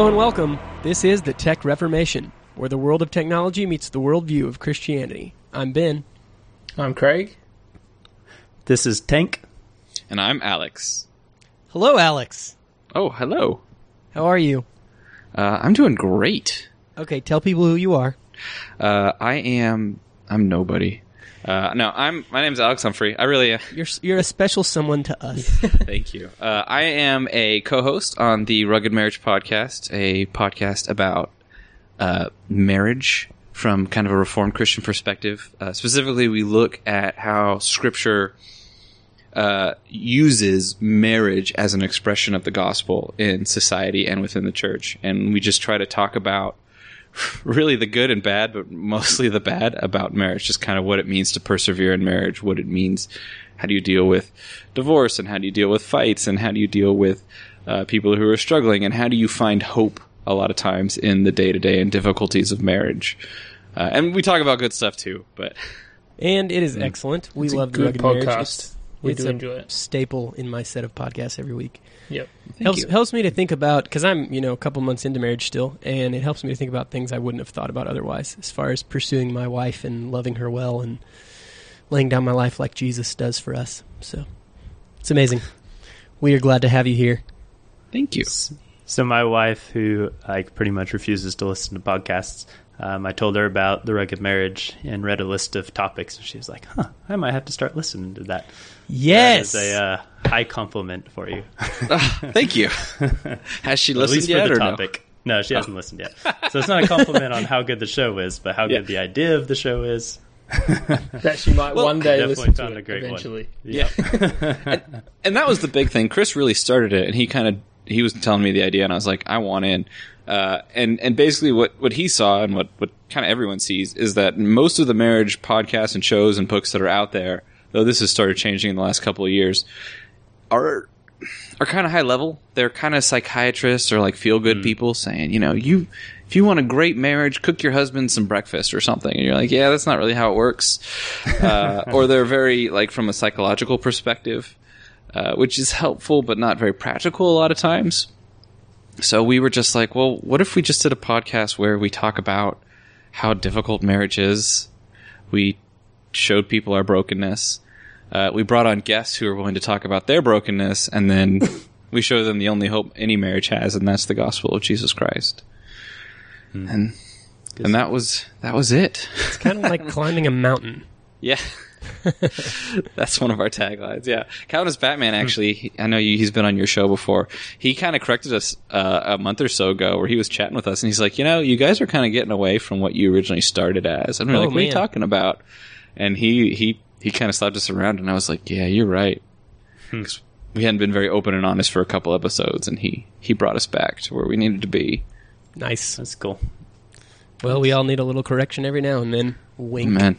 and welcome. This is the Tech Reformation, where the world of technology meets the worldview of Christianity. I'm Ben. I'm Craig. This is Tank. And I'm Alex. Hello, Alex. Oh, hello. How are you? I'm doing great. Okay, tell people who you are. I'm nobody. My name's Alex Humphrey. I really am. You're a special someone to us. Thank you. I am a co-host on the Rugged Marriage Podcast, a podcast about marriage from kind of a Reformed Christian perspective. Specifically, we look at how Scripture uses marriage as an expression of the gospel in society and within the church. And we just try to talk about really the good and bad, but mostly the bad about marriage, just kind of what it means to persevere in marriage, what it means, how do you deal with divorce, and how do you deal with fights, and how do you deal with people who are struggling, and how do you find hope a lot of times in the day-to-day and difficulties of marriage. And we talk about good stuff too, but... And it is excellent. We love the Rugged Marriage. We do it's enjoy a it. Staple in my set of podcasts every week. Yep. Helps me to think about, because I'm a couple months into marriage still, and it helps me to think about things I wouldn't have thought about otherwise, as far as pursuing my wife and loving her well and laying down my life like Jesus does for us. So it's amazing. We are glad to have you here. Thank you. So my wife, who pretty much refuses to listen to podcasts, I told her about the Rugged Marriage and read a list of topics, and she was like, I might have to start listeing to that. Yes! That is a high compliment for you. Thank you. Has she listened yet, for the or topic. No, she hasn't listened yet. So it's not a compliment on how good the show is, but how good the idea of the show is. That she might one day listen to found it a great eventually. One. Yeah. and that was the big thing. Chris really started it, and he was telling me the idea, and I was like, I want in. And basically what he saw and what kind of everyone sees is that most of the marriage podcasts and shows and books that are out there, though this has started changing in the last couple of years, are kind of high level. They're kind of psychiatrists or feel good people saying, if you want a great marriage, cook your husband some breakfast or something. And you're like, yeah, that's not really how it works. Or they're very from a psychological perspective, which is helpful but not very practical a lot of times. So we were just like, well, what if we just did a podcast where we talk about how difficult marriage is? We showed people our brokenness. We brought on guests who are willing to talk about their brokenness, and then we show them the only hope any marriage has, and that's the gospel of Jesus Christ. And that was it. It's kind of like climbing a mountain. Yeah. That's one of our taglines. Yeah. Calvinist Batman, actually, I know he's been on your show before. He kind of corrected us a month or so ago where he was chatting with us, and he's like, you guys are kind of getting away from what you originally started as. And we're like, what are you talking about? And he kind of slapped us around, and I was like, yeah, you're right. 'Cause we hadn't been very open and honest for a couple episodes, and he brought us back to where we needed to be. Nice. That's cool. Well, we all need a little correction every now and then. Wink. Amen.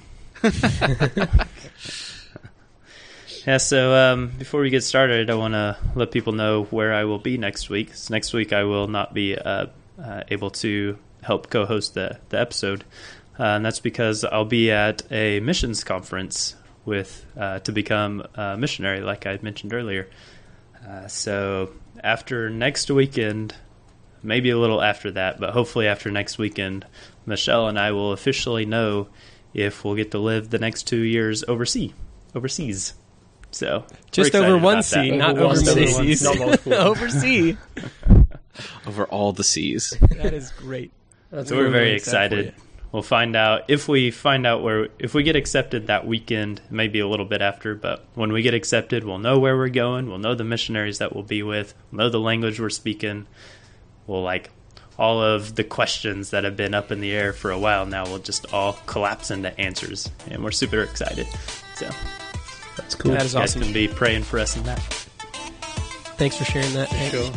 Yeah, so before we get started, I want to let people know where I will be next week. So next week I will not be able to help co-host the episode, and that's because I'll be at a missions conference to become a missionary, like I mentioned earlier. So after next weekend, maybe a little after that, but hopefully after next weekend, Michelle and I will officially know if we'll get to live the next 2 years overseas. So just over one sea, not over many seas. Oversea. Over all the seas. That is great. So we're very excited. We'll find out if we get accepted that weekend, maybe a little bit after, but when we get accepted, we'll know where we're going. We'll know the missionaries that we'll be with. We'll know the language we're speaking. We'll all of the questions that have been up in the air for a while now will just all collapse into answers, and we're super excited. So that's cool. That is awesome. You guys can be praying for us in that. Thanks for sharing that. Sure.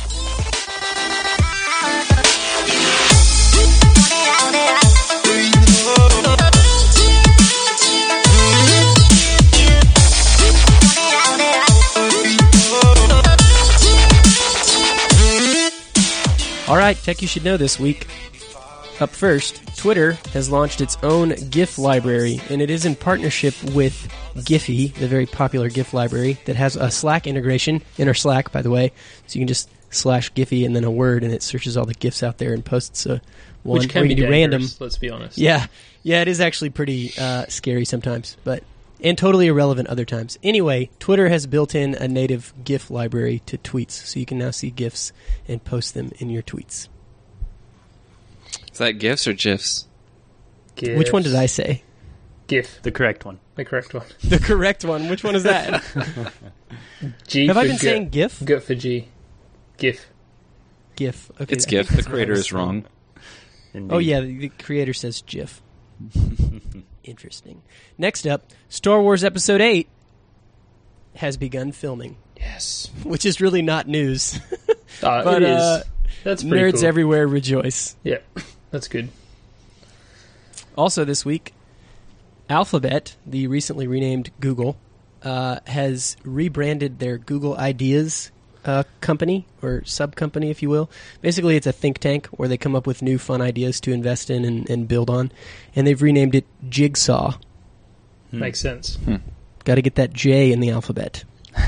All right, Tech You Should Know this week. Up first, Twitter has launched its own GIF library, and it is in partnership with Giphy, the very popular GIF library that has a Slack integration in our Slack, by the way. So you can just /Giphy and then a word, and it searches all the GIFs out there and posts one. Which can be dangerous, random. Let's be honest. Yeah, it is actually pretty scary sometimes, and totally irrelevant other times. Anyway, Twitter has built in a native GIF library to tweets, so you can now see GIFs and post them in your tweets. Is that GIFs or GIFs? GIFs. Which one did I say? GIF. The correct one. The correct one. The correct one. Which one is that? G. Have I been saying GIF? G for G. GIF. GIF. Okay, it's GIF. The creator is wrong. Indeed. Oh yeah, the creator says GIF. Interesting. Next up, Star Wars Episode 8 has begun filming. Yes. Which is really not news. But it is. That's pretty nerds cool. everywhere rejoice. Yeah, that's good. Also this week, Alphabet, the recently renamed Google, has rebranded their Google Ideas company, or sub-company, if you will. Basically, it's a think tank where they come up with new fun ideas to invest in and build on. And they've renamed it Jigsaw. Makes sense. Got to get that J in the alphabet.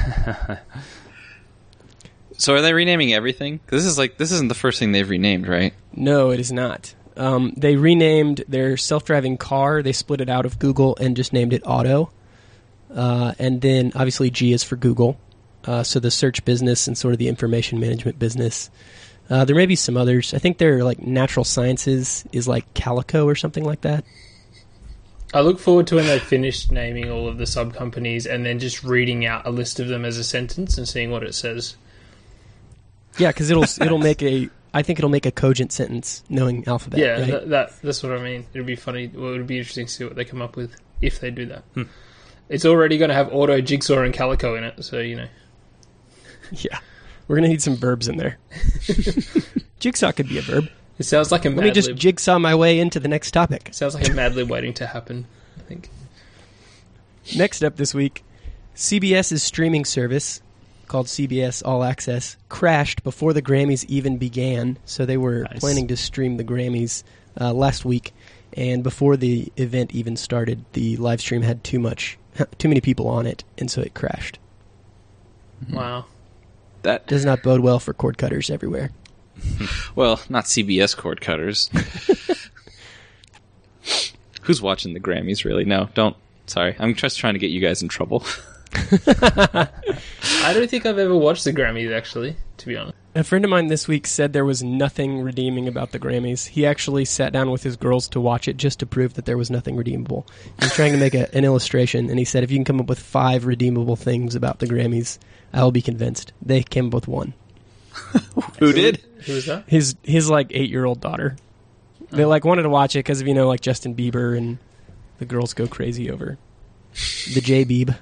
So are they renaming everything? 'Cause this isn't the first thing they've renamed, right? No, it is not. They renamed their self-driving car. They split it out of Google and just named it Auto. And then, obviously, G is for Google. So the search business and sort of the information management business. There may be some others. I think their natural sciences is like Calico or something like that. I look forward to when they've finished naming all of the sub-companies and then just reading out a list of them as a sentence and seeing what it says. Yeah, because it'll make I think it'll make a cogent sentence knowing Alphabet. Yeah, right? that's what I mean. It'll be funny. Well, it'll be interesting to see what they come up with if they do that. It's already going to have Auto, Jigsaw, and Calico in it, so Yeah, we're going to need some verbs in there. Jigsaw could be a verb. It sounds like a Mad Let me just Lib. jigsaw my way into the next topic. It sounds like a Mad Lib waiting to happen, I think. Next up this week, CBS's streaming service, called CBS All Access, crashed before the Grammys even began. So they were planning to stream the Grammys last week, and before the event even started, the live stream had too many people on it, and so it crashed. Wow. That does not bode well for cord cutters everywhere. Well, not CBS cord cutters. Who's watching the Grammys, really? No, don't. Sorry, I'm just trying to get you guys in trouble. I don't think I've ever watched the Grammys, actually, to be honest. A friend of mine this week said there was nothing redeeming about the Grammys. He actually sat down with his girls to watch it just to prove that there was nothing redeemable. He was trying to make an illustration, and he said, if you can come up with 5 redeemable things about the Grammys, I will be convinced. They came up with 1. Who did? Who was that? His 8-year-old daughter. They wanted to watch it because of Justin Bieber, and the girls go crazy over the J-Beeb.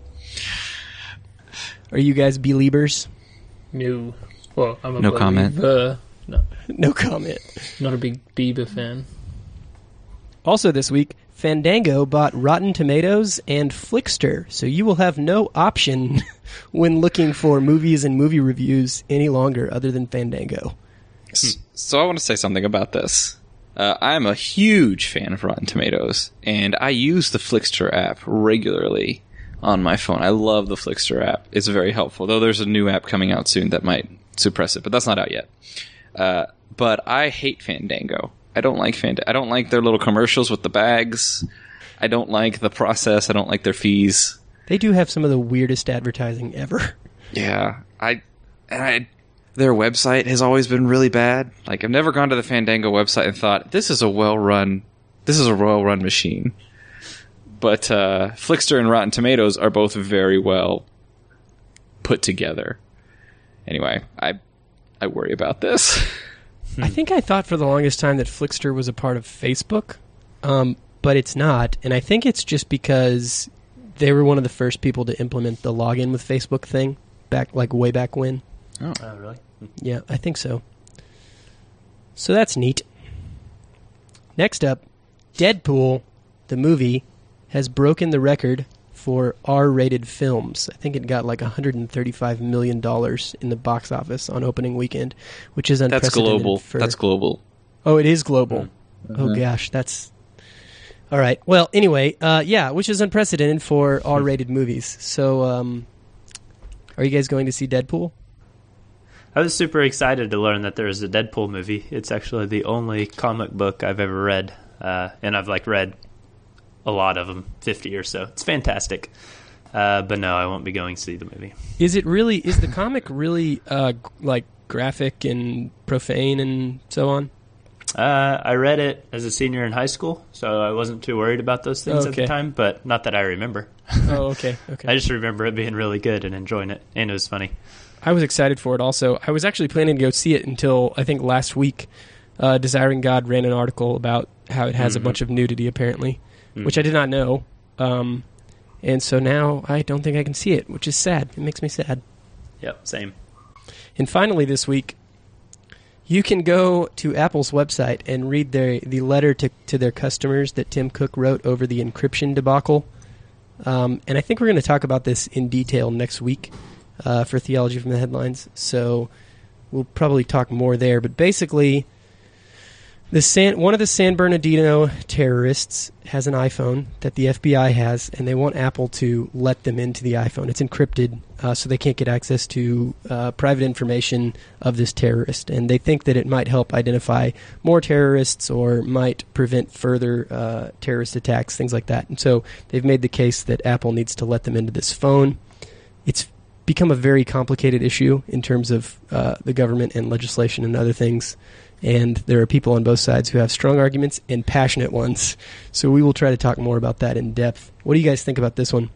Are you guys Beliebers? No. Well, I'm a no comment. No comment. Not a big Bieber fan. Also this week, Fandango bought Rotten Tomatoes and Flickster, so you will have no option when looking for movies and movie reviews any longer other than Fandango. So I want to say something about this. I'm a huge fan of Rotten Tomatoes, and I use the Flickster app regularly on my phone. I love the Flickster app. It's very helpful, though there's a new app coming out soon that might suppress it, but that's not out yet. But I hate Fandango. I don't like I don't like their little commercials with the bags. I don't like the process. I don't like their fees. They do have some of the weirdest advertising ever. Yeah. Their website has always been really bad. I've never gone to the Fandango website and thought, this is a well-run machine. But Flickster and Rotten Tomatoes are both very well put together. Anyway, I worry about this. I think I thought for the longest time that Flickster was a part of Facebook, but it's not. And I think it's just because they were one of the first people to implement the login with Facebook thing way back when. Oh, really? Yeah, I think so. So that's neat. Next up, Deadpool, the movie, has broken the record for R-rated films. I think it got $135 million in the box office on opening weekend, which is unprecedented. That's global. Oh, it is global. Mm-hmm. Oh, gosh, that's... All right. Well, anyway, which is unprecedented for R-rated movies. So, are you guys going to see Deadpool? I was super excited to learn that there is a Deadpool movie. It's actually the only comic book I've ever read, and I've read a lot of them, 50 or so. It's fantastic. But no, I won't be going to see the movie. Is the comic really graphic and profane and so on? I read it as a senior in high school, so I wasn't too worried about those things at the time, but not that I remember. Oh, okay. I just remember it being really good and enjoying it, and it was funny. I was excited for it also. I was actually planning to go see it until, I think, last week. Desiring God ran an article about how it has a bunch of nudity, apparently, which I did not know. And so now I don't think I can see it, which is sad. It makes me sad. Yep, same. And finally this week, you can go to Apple's website and read the letter to their customers that Tim Cook wrote over the encryption debacle. And I think we're going to talk about this in detail next week for Theology from the Headlines. So we'll probably talk more there. But basically, one of the San Bernardino terrorists has an iPhone that the FBI has, and they want Apple to let them into the iPhone. It's encrypted, so they can't get access to private information of this terrorist. And they think that it might help identify more terrorists or might prevent further terrorist attacks, things like that. And so they've made the case that Apple needs to let them into this phone. It's become a very complicated issue in terms of the government and legislation and other things. And there are people on both sides who have strong arguments and passionate ones. So we will try to talk more about that in depth. What do you guys think about this one?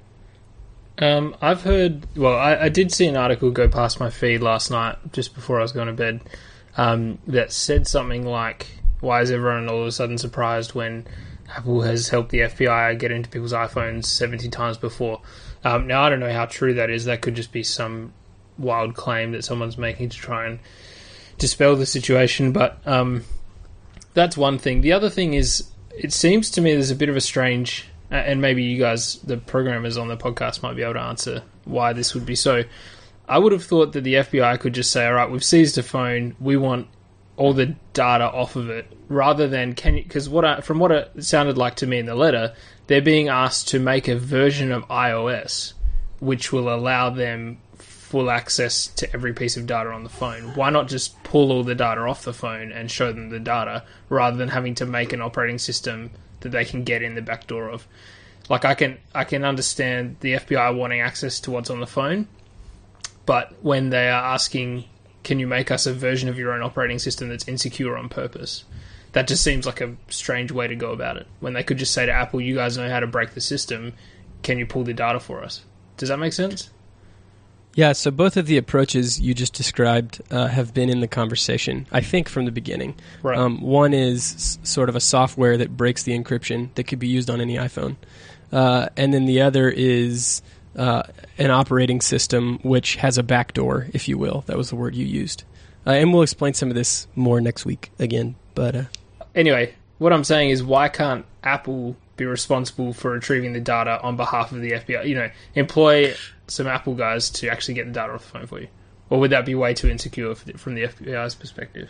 I've heard... Well, I did see an article go past my feed last night, just before I was going to bed, that said something like, why is everyone all of a sudden surprised when Apple has helped the FBI get into people's iPhones 70 times before? Now, I don't know how true that is. That could just be some wild claim that someone's making to try and dispel the situation, but that's one thing. The other thing is, it seems to me there's a bit of a strange, and maybe you guys, the programmers on the podcast, might be able to answer why this would be so. I would have thought that the FBI could just say, all right, we've seized a phone, we want all the data off of it, rather than, because from what it sounded like to me in the letter, they're being asked to make a version of iOS which will allow them full access to every piece of data on the phone. Why not just pull all the data off the phone and show them the data, rather than having to make an operating system that they can get in the back door of? Like, I can understand the FBI wanting access to what's on the phone, but when they are asking, can you make us a version of your own operating system that's insecure on purpose, that just seems like a strange way to go about it. When they could just say to Apple, you guys know how to break the system, can you pull the data for us? Does that make sense? Yeah, so both of the approaches you just described have been in the conversation, I think, from the beginning. Right. One is sort of a software that breaks the encryption that could be used on any iPhone. And then the other is an operating system which has a backdoor, if you will. That was the word you used. And we'll explain some of this more next week again. But anyway, what I'm saying is, why can't Apple be responsible for retrieving the data on behalf of the FBI? You know, employ some Apple guys to actually get the data off the phone for you. Or would that be way too insecure from the FBI's perspective?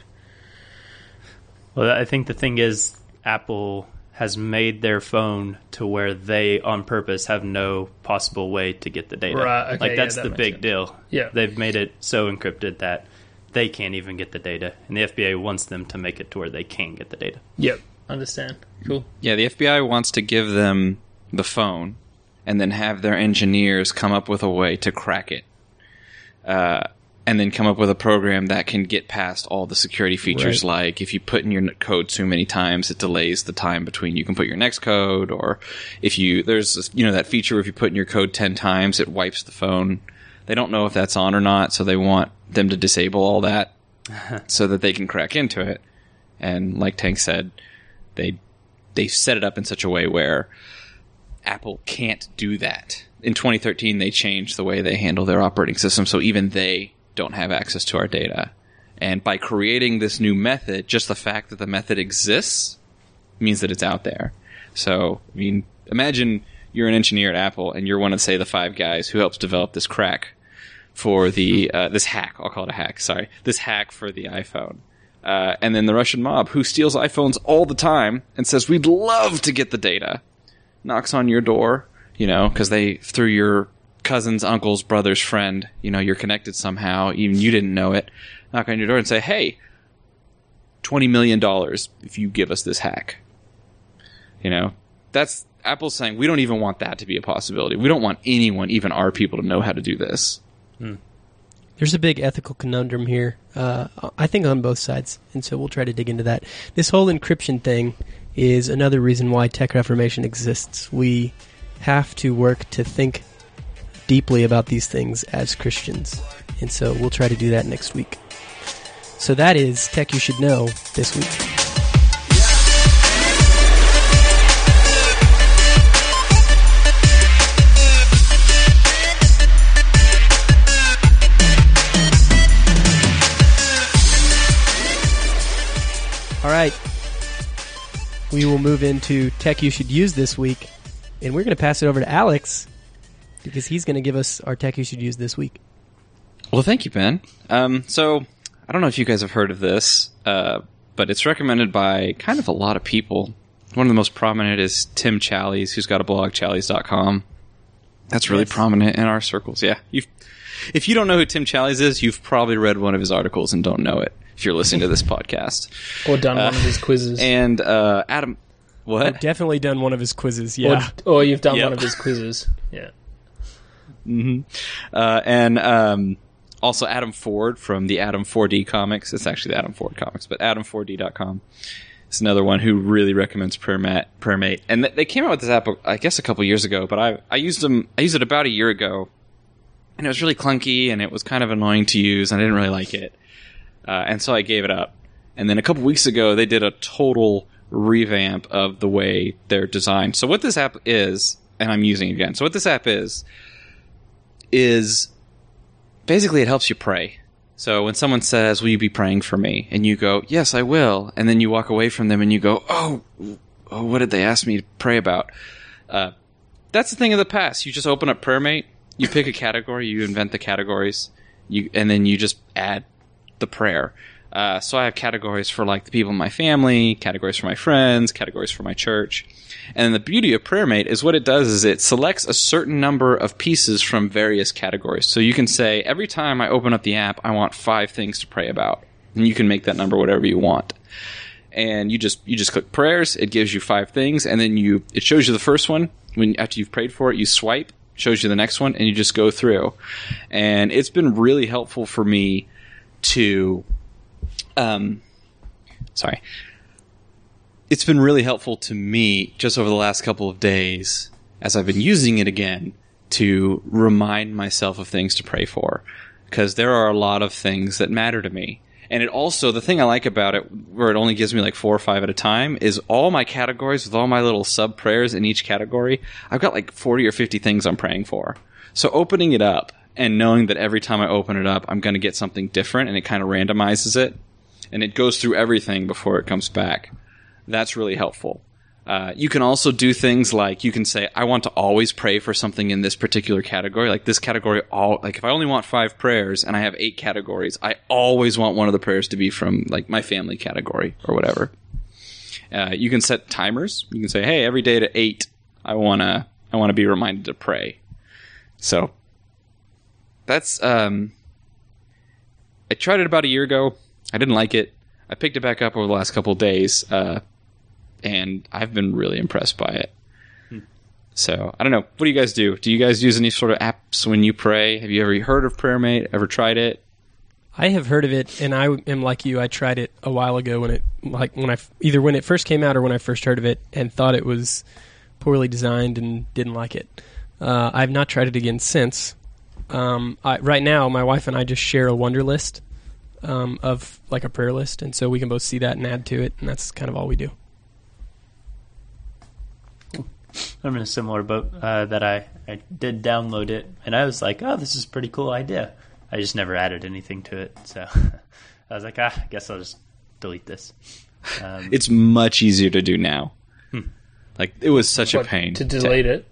Well, I think the thing is, Apple has made their phone to where they, on purpose, have no possible way to get the data. Right, okay, that's that the big sense. deal. Yeah. They've made it so encrypted that they can't even get the data, and the FBI wants them to make it to where they can get the data. Yep, understand. Cool. Yeah, the FBI wants to give them the phone and then have their engineers come up with a way to crack it. And then come up with a program that can get past all the security features, Right. like if you put in your code too many times, it delays the time between you can put your next code, or if there's that feature where if you put in your code 10 times, it wipes the phone. They don't know if that's on or not, so they want them to disable all that so that they can crack into it. And like Tank said, they set it up in such a way where Apple can't do that. In 2013, they changed the way they handle their operating system, so even they don't have access to our data. And by creating this new method, just the fact that the method exists means that it's out there. So, I mean, imagine you're an engineer at Apple and you're one of, say, the 5 guys who helps develop this crack for the this hack. I'll call it a hack. Sorry, this hack for the iPhone. And then the Russian mob, who steals iPhones all the time and says, we'd love to get the data, knocks on your door, because they, through your cousin's, uncle's, brother's friend. You're connected somehow, even you didn't know it. Knock on your door and say, hey, $20 million if you give us this hack. That's Apple's saying, we don't even want that to be a possibility. We don't want anyone, even our people, to know how to do this. There's a big ethical conundrum here, I think on both sides, and so we'll try to dig into that. This whole encryption thing is another reason why Tech Reformation exists. We have to work to think deeply about these things as Christians, and so we'll try to do that next week. So that is Tech You Should Know this week. All right, we will move into Tech You Should Use this week, and we're going to pass it over to Alex because he's going to give us our Tech You Should Use this week. Well, thank you, Ben. So I don't know if you guys have heard of this, but it's recommended by kind of a lot of people. One of the most prominent is Tim Challies, who's got a blog, challies.com. That's really prominent in our circles. Yeah, if you don't know who Tim Challies is, you've probably read one of his articles and don't know it. If you're listening to this podcast. Or done one of his quizzes. And Adam... What? I've definitely done one of his quizzes, yeah. Or you've done one of his quizzes, yeah. And also Adam Ford from the Adam 4D Comics. It's actually the Adam Ford Comics, but Adam4D.com is another one who really recommends PrayerMate. And they came out with this app, I guess, a couple years ago, but I used it about a year ago, and it was really clunky, and it was kind of annoying to use, and I didn't really like it. And so I gave it up. And then a couple weeks ago, they did a total revamp of the way they're designed. So what this app is, and I'm using it again. So what this app is basically it helps you pray. So when someone says, will you be praying for me? And you go, yes, I will. And then you walk away from them and you go, oh, what did they ask me to pray about? That's the thing of the past. You just open up PrayerMate, you pick a category, you invent the categories, and then you just add the prayer. So I have categories for like the people in my family, categories for my friends, categories for my church. And the beauty of PrayerMate is what it does is it selects a certain number of pieces from various categories. So you can say, every time I open up the app, I want 5 things to pray about. And you can make that number whatever you want. And you just click prayers, it gives you 5 things, and then it shows you the first one. After you've prayed for it, you swipe, shows you the next one, and you just go through. And it's been really helpful for me to it's been really helpful to me just over the last couple of days as I've been using it again to remind myself of things to pray for, because there are a lot of things that matter to me. And it also, the thing I like about it, where it only gives me like 4 or 5 at a time, is all my categories with all my little sub prayers in each category. I've got like 40 or 50 things I'm praying for. So opening it up and knowing that every time I open it up, I'm going to get something different, and it kind of randomizes it, and it goes through everything before it comes back. That's really helpful. You can also do things like you can say, I want to always pray for something in this particular category. Like this category, like if I only want 5 prayers and I have 8 categories, I always want one of the prayers to be from like my family category or whatever. You can set timers. You can say, hey, every day at 8, I want to be reminded to pray. So that's, I tried it about a year ago. I didn't like it. I picked it back up over the last couple of days, and I've been really impressed by it. So, I don't know. What do you guys do? Do you guys use any sort of apps when you pray? Have you ever heard of PrayerMate? Ever tried it? I have heard of it, and I am like you. I tried it a while ago when it first came out or when I first heard of it, and thought it was poorly designed and didn't like it. I've not tried it again since. Right now, my wife and I just share a wonder list of like a prayer list, and so we can both see that and add to it, and that's kind of all we do. I'm in a similar boat that I did download it, and I was like, oh, this is a pretty cool idea. I just never added anything to it, so I was like, I guess I'll just delete this. It's much easier to do now. Like, it was such a pain. To delete it?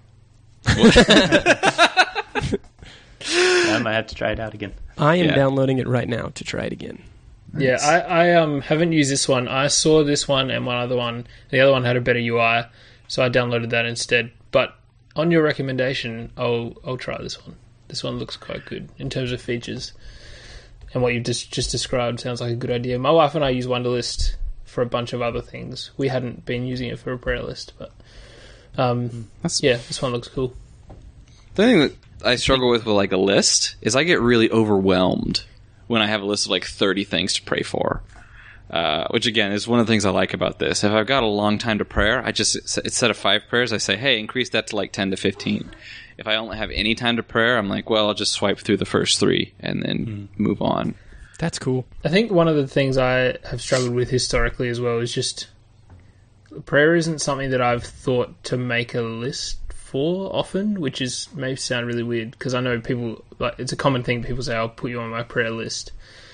I might have to try it out again. I am downloading it right now to try it again. Yeah, I haven't used this one. I saw this one and one other one. The other one had a better UI, so I downloaded that instead. But on your recommendation, I'll try this one. This one looks quite good in terms of features. And what you've just described sounds like a good idea. My wife and I use Wunderlist for a bunch of other things. We hadn't been using it for a prayer list, but this one looks cool. The thing that I struggle with like a list is I get really overwhelmed when I have a list of like 30 things to pray for. Which again is one of the things I like about this. If I've got a long time to prayer, I just instead of 5 prayers, I say, hey, increase that to like 10 to 15. If I only have any time to prayer, I'm like, well, I'll just swipe through the first 3 and then move on. That's cool. I think one of the things I have struggled with historically as well is just prayer isn't something that I've thought to make a list for often, which is may sound really weird because I know people like it's a common thing. People say, "I'll put you on my prayer list."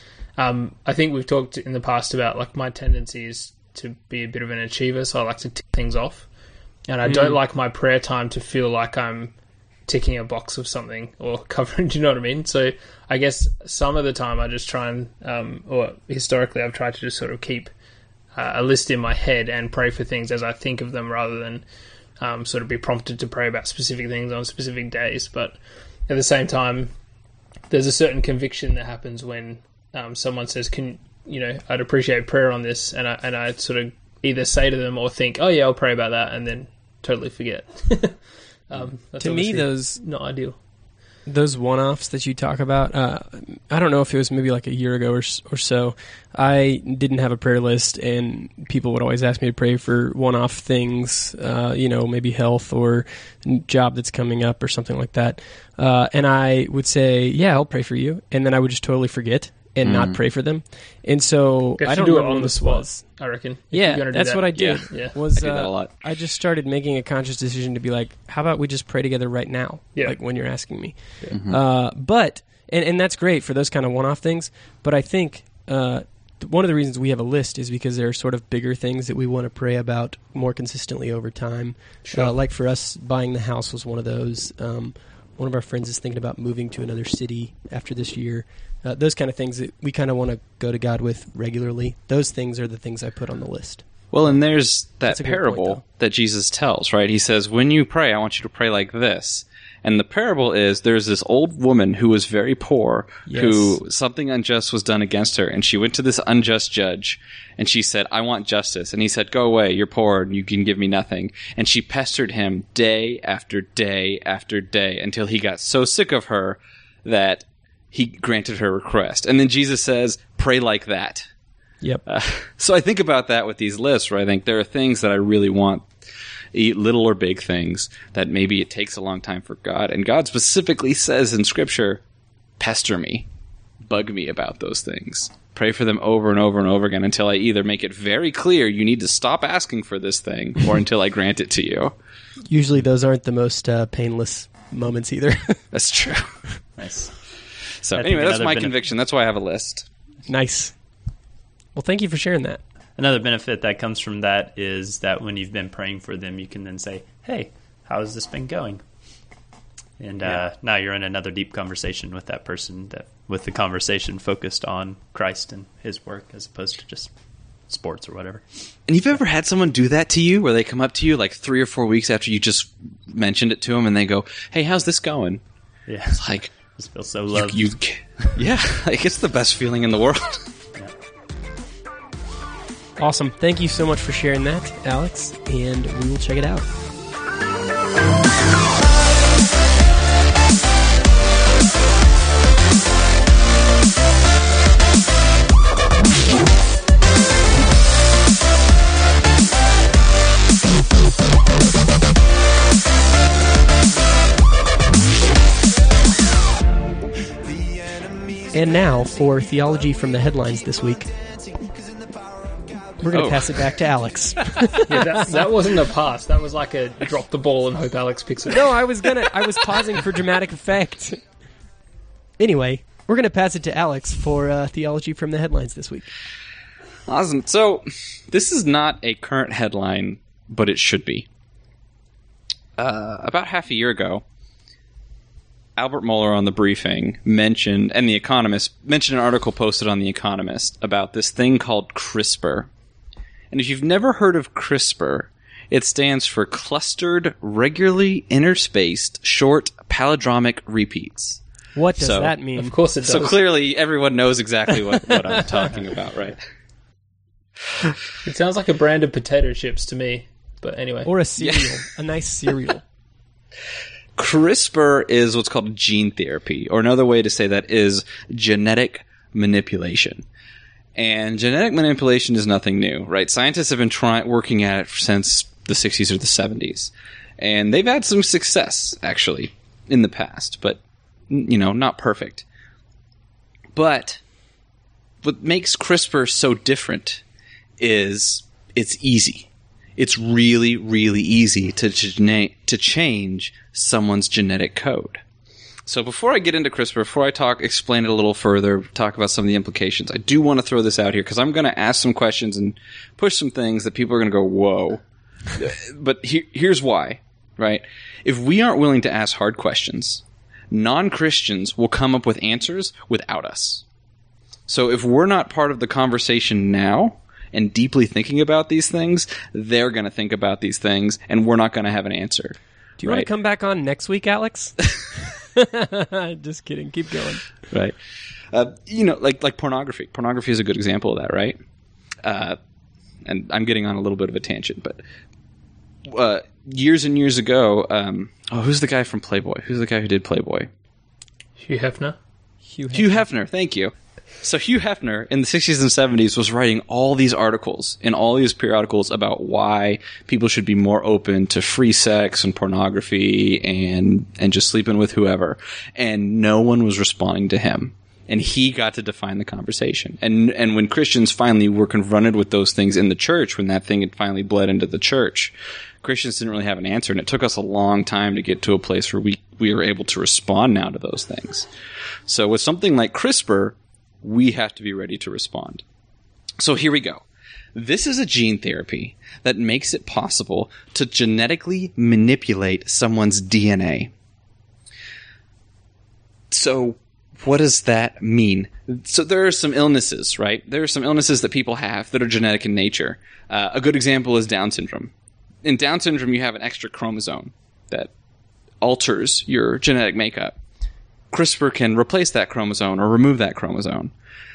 I think we've talked in the past about like my tendency is to be a bit of an achiever, so I like to tick things off, and I don't like my prayer time to feel like I'm ticking a box of something or covering. Do you know what I mean? So I guess some of the time I just try and, or historically I've tried to just sort of keep a list in my head and pray for things as I think of them rather than sort of be prompted to pray about specific things on specific days. But at the same time, there's a certain conviction that happens when someone says, I'd appreciate prayer on this, and I sort of either say to them or think, oh yeah, I'll pray about that, and then totally forget. That's to me, those not ideal. Those one-offs that you talk about, I don't know if it was maybe like a year ago or so, I didn't have a prayer list, and people would always ask me to pray for one-off things, maybe health or job that's coming up or something like that. And I would say, yeah, I'll pray for you. And then I would just totally forget and not pray for them. And so I don't know when this was. I reckon. Yeah, that's what I did. Yeah. I do that a lot. I just started making a conscious decision to be like, how about we just pray together right now? Yeah. Like when you're asking me. Yeah. Mm-hmm. But that's great for those kind of one-off things. But I think one of the reasons we have a list is because there are sort of bigger things that we want to pray about more consistently over time. Sure. Like for us, buying the house was one of those. One of our friends is thinking about moving to another city after this year. Those kind of things that we kind of want to go to God with regularly. Those things are the things I put on the list. Well, and there's that That's a good parable point, that Jesus tells, right? He says, when you pray, I want you to pray like this. And the parable is there's this old woman who was very poor, who something unjust was done against her. And she went to this unjust judge and she said, I want justice. And he said, go away, you're poor and you can give me nothing. And she pestered him day after day after day until he got so sick of her that he granted her request. And then Jesus says, pray like that. Yep. So I think about that with these lists, where I think there are things that I really want, little or big things, that maybe it takes a long time for God. And God specifically says in Scripture, pester me, bug me about those things. Pray for them over and over and over again until I either make it very clear you need to stop asking for this thing or until I grant it to you. Usually those aren't the most painless moments either. That's true. Nice. So I think anyway, that's another my benefit- conviction. That's why I have a list. Nice. Well, thank you for sharing that. Another benefit that comes from that is that when you've been praying for them, you can then say, hey, how has this been going? And now you're in another deep conversation with that person, with the conversation focused on Christ and his work as opposed to just sports or whatever. And you've ever had someone do that to you, where they come up to you like 3 or 4 weeks after you just mentioned it to them and they go, hey, how's this going? Yeah. It's like, Just feel so loved. yeah, like it's the best feeling in the world. Awesome. Thank you so much for sharing that, Alex, and we will check it out. And now for Theology from the Headlines this week. We're going to pass it back to Alex. Yeah, that wasn't a pass. That was like a drop the ball and hope Alex picks it. No, I was pausing for dramatic effect. Anyway, we're going to pass it to Alex for Theology from the Headlines this week. Awesome. So, this is not a current headline, but it should be. About half a year ago, Albert Mohler on The Briefing mentioned, and The Economist mentioned an article posted on The Economist about this thing called CRISPR. And if you've never heard of CRISPR, It stands for Clustered Regularly Interspaced Short Palindromic Repeats. What does that mean? Of course it does. So clearly everyone knows exactly what I'm talking about, right? It sounds like a brand of potato chips to me. But anyway. Or a cereal. A nice cereal. CRISPR is what's called gene therapy, or another way to say that is genetic manipulation. And genetic manipulation is nothing new, right? Scientists have been working at it since the 60s or the 70s. And they've had some success, actually, in the past, but, not perfect. But what makes CRISPR so different is it's easy. It's really, really easy to change someone's genetic code. So before I get into CRISPR, before I explain it a little further, talk about some of the implications, I do want to throw this out here because I'm going to ask some questions and push some things that people are going to go, whoa. But here's why, right? If we aren't willing to ask hard questions, non-Christians will come up with answers without us. So if we're not part of the conversation now and deeply thinking about these things, they're going to think about these things, and we're not going to have an answer. Do you want to come back on next week, Alex? Just kidding. Keep going. Right. Like pornography. Pornography is a good example of that, right? And I'm getting on a little bit of a tangent, but years and years ago, who's the guy from Playboy? Who's the guy who did Playboy? Hugh Hefner. Hugh Hefner, thank you. So Hugh Hefner in the 60s and 70s was writing all these articles in all these periodicals about why people should be more open to free sex and pornography and just sleeping with whoever. And no one was responding to him. And he got to define the conversation. And when Christians finally were confronted with those things in the church, when that thing had finally bled into the church, Christians didn't really have an answer. And it took us a long time to get to a place where we were able to respond now to those things. So with something like CRISPR, we have to be ready to respond. So here we go. This is a gene therapy that makes it possible to genetically manipulate someone's DNA. So what does that mean? So there are some illnesses, right? There are some illnesses that people have that are genetic in nature. A good example is Down syndrome. In Down syndrome, you have an extra chromosome that alters your genetic makeup. CRISPR can replace that chromosome or remove that chromosome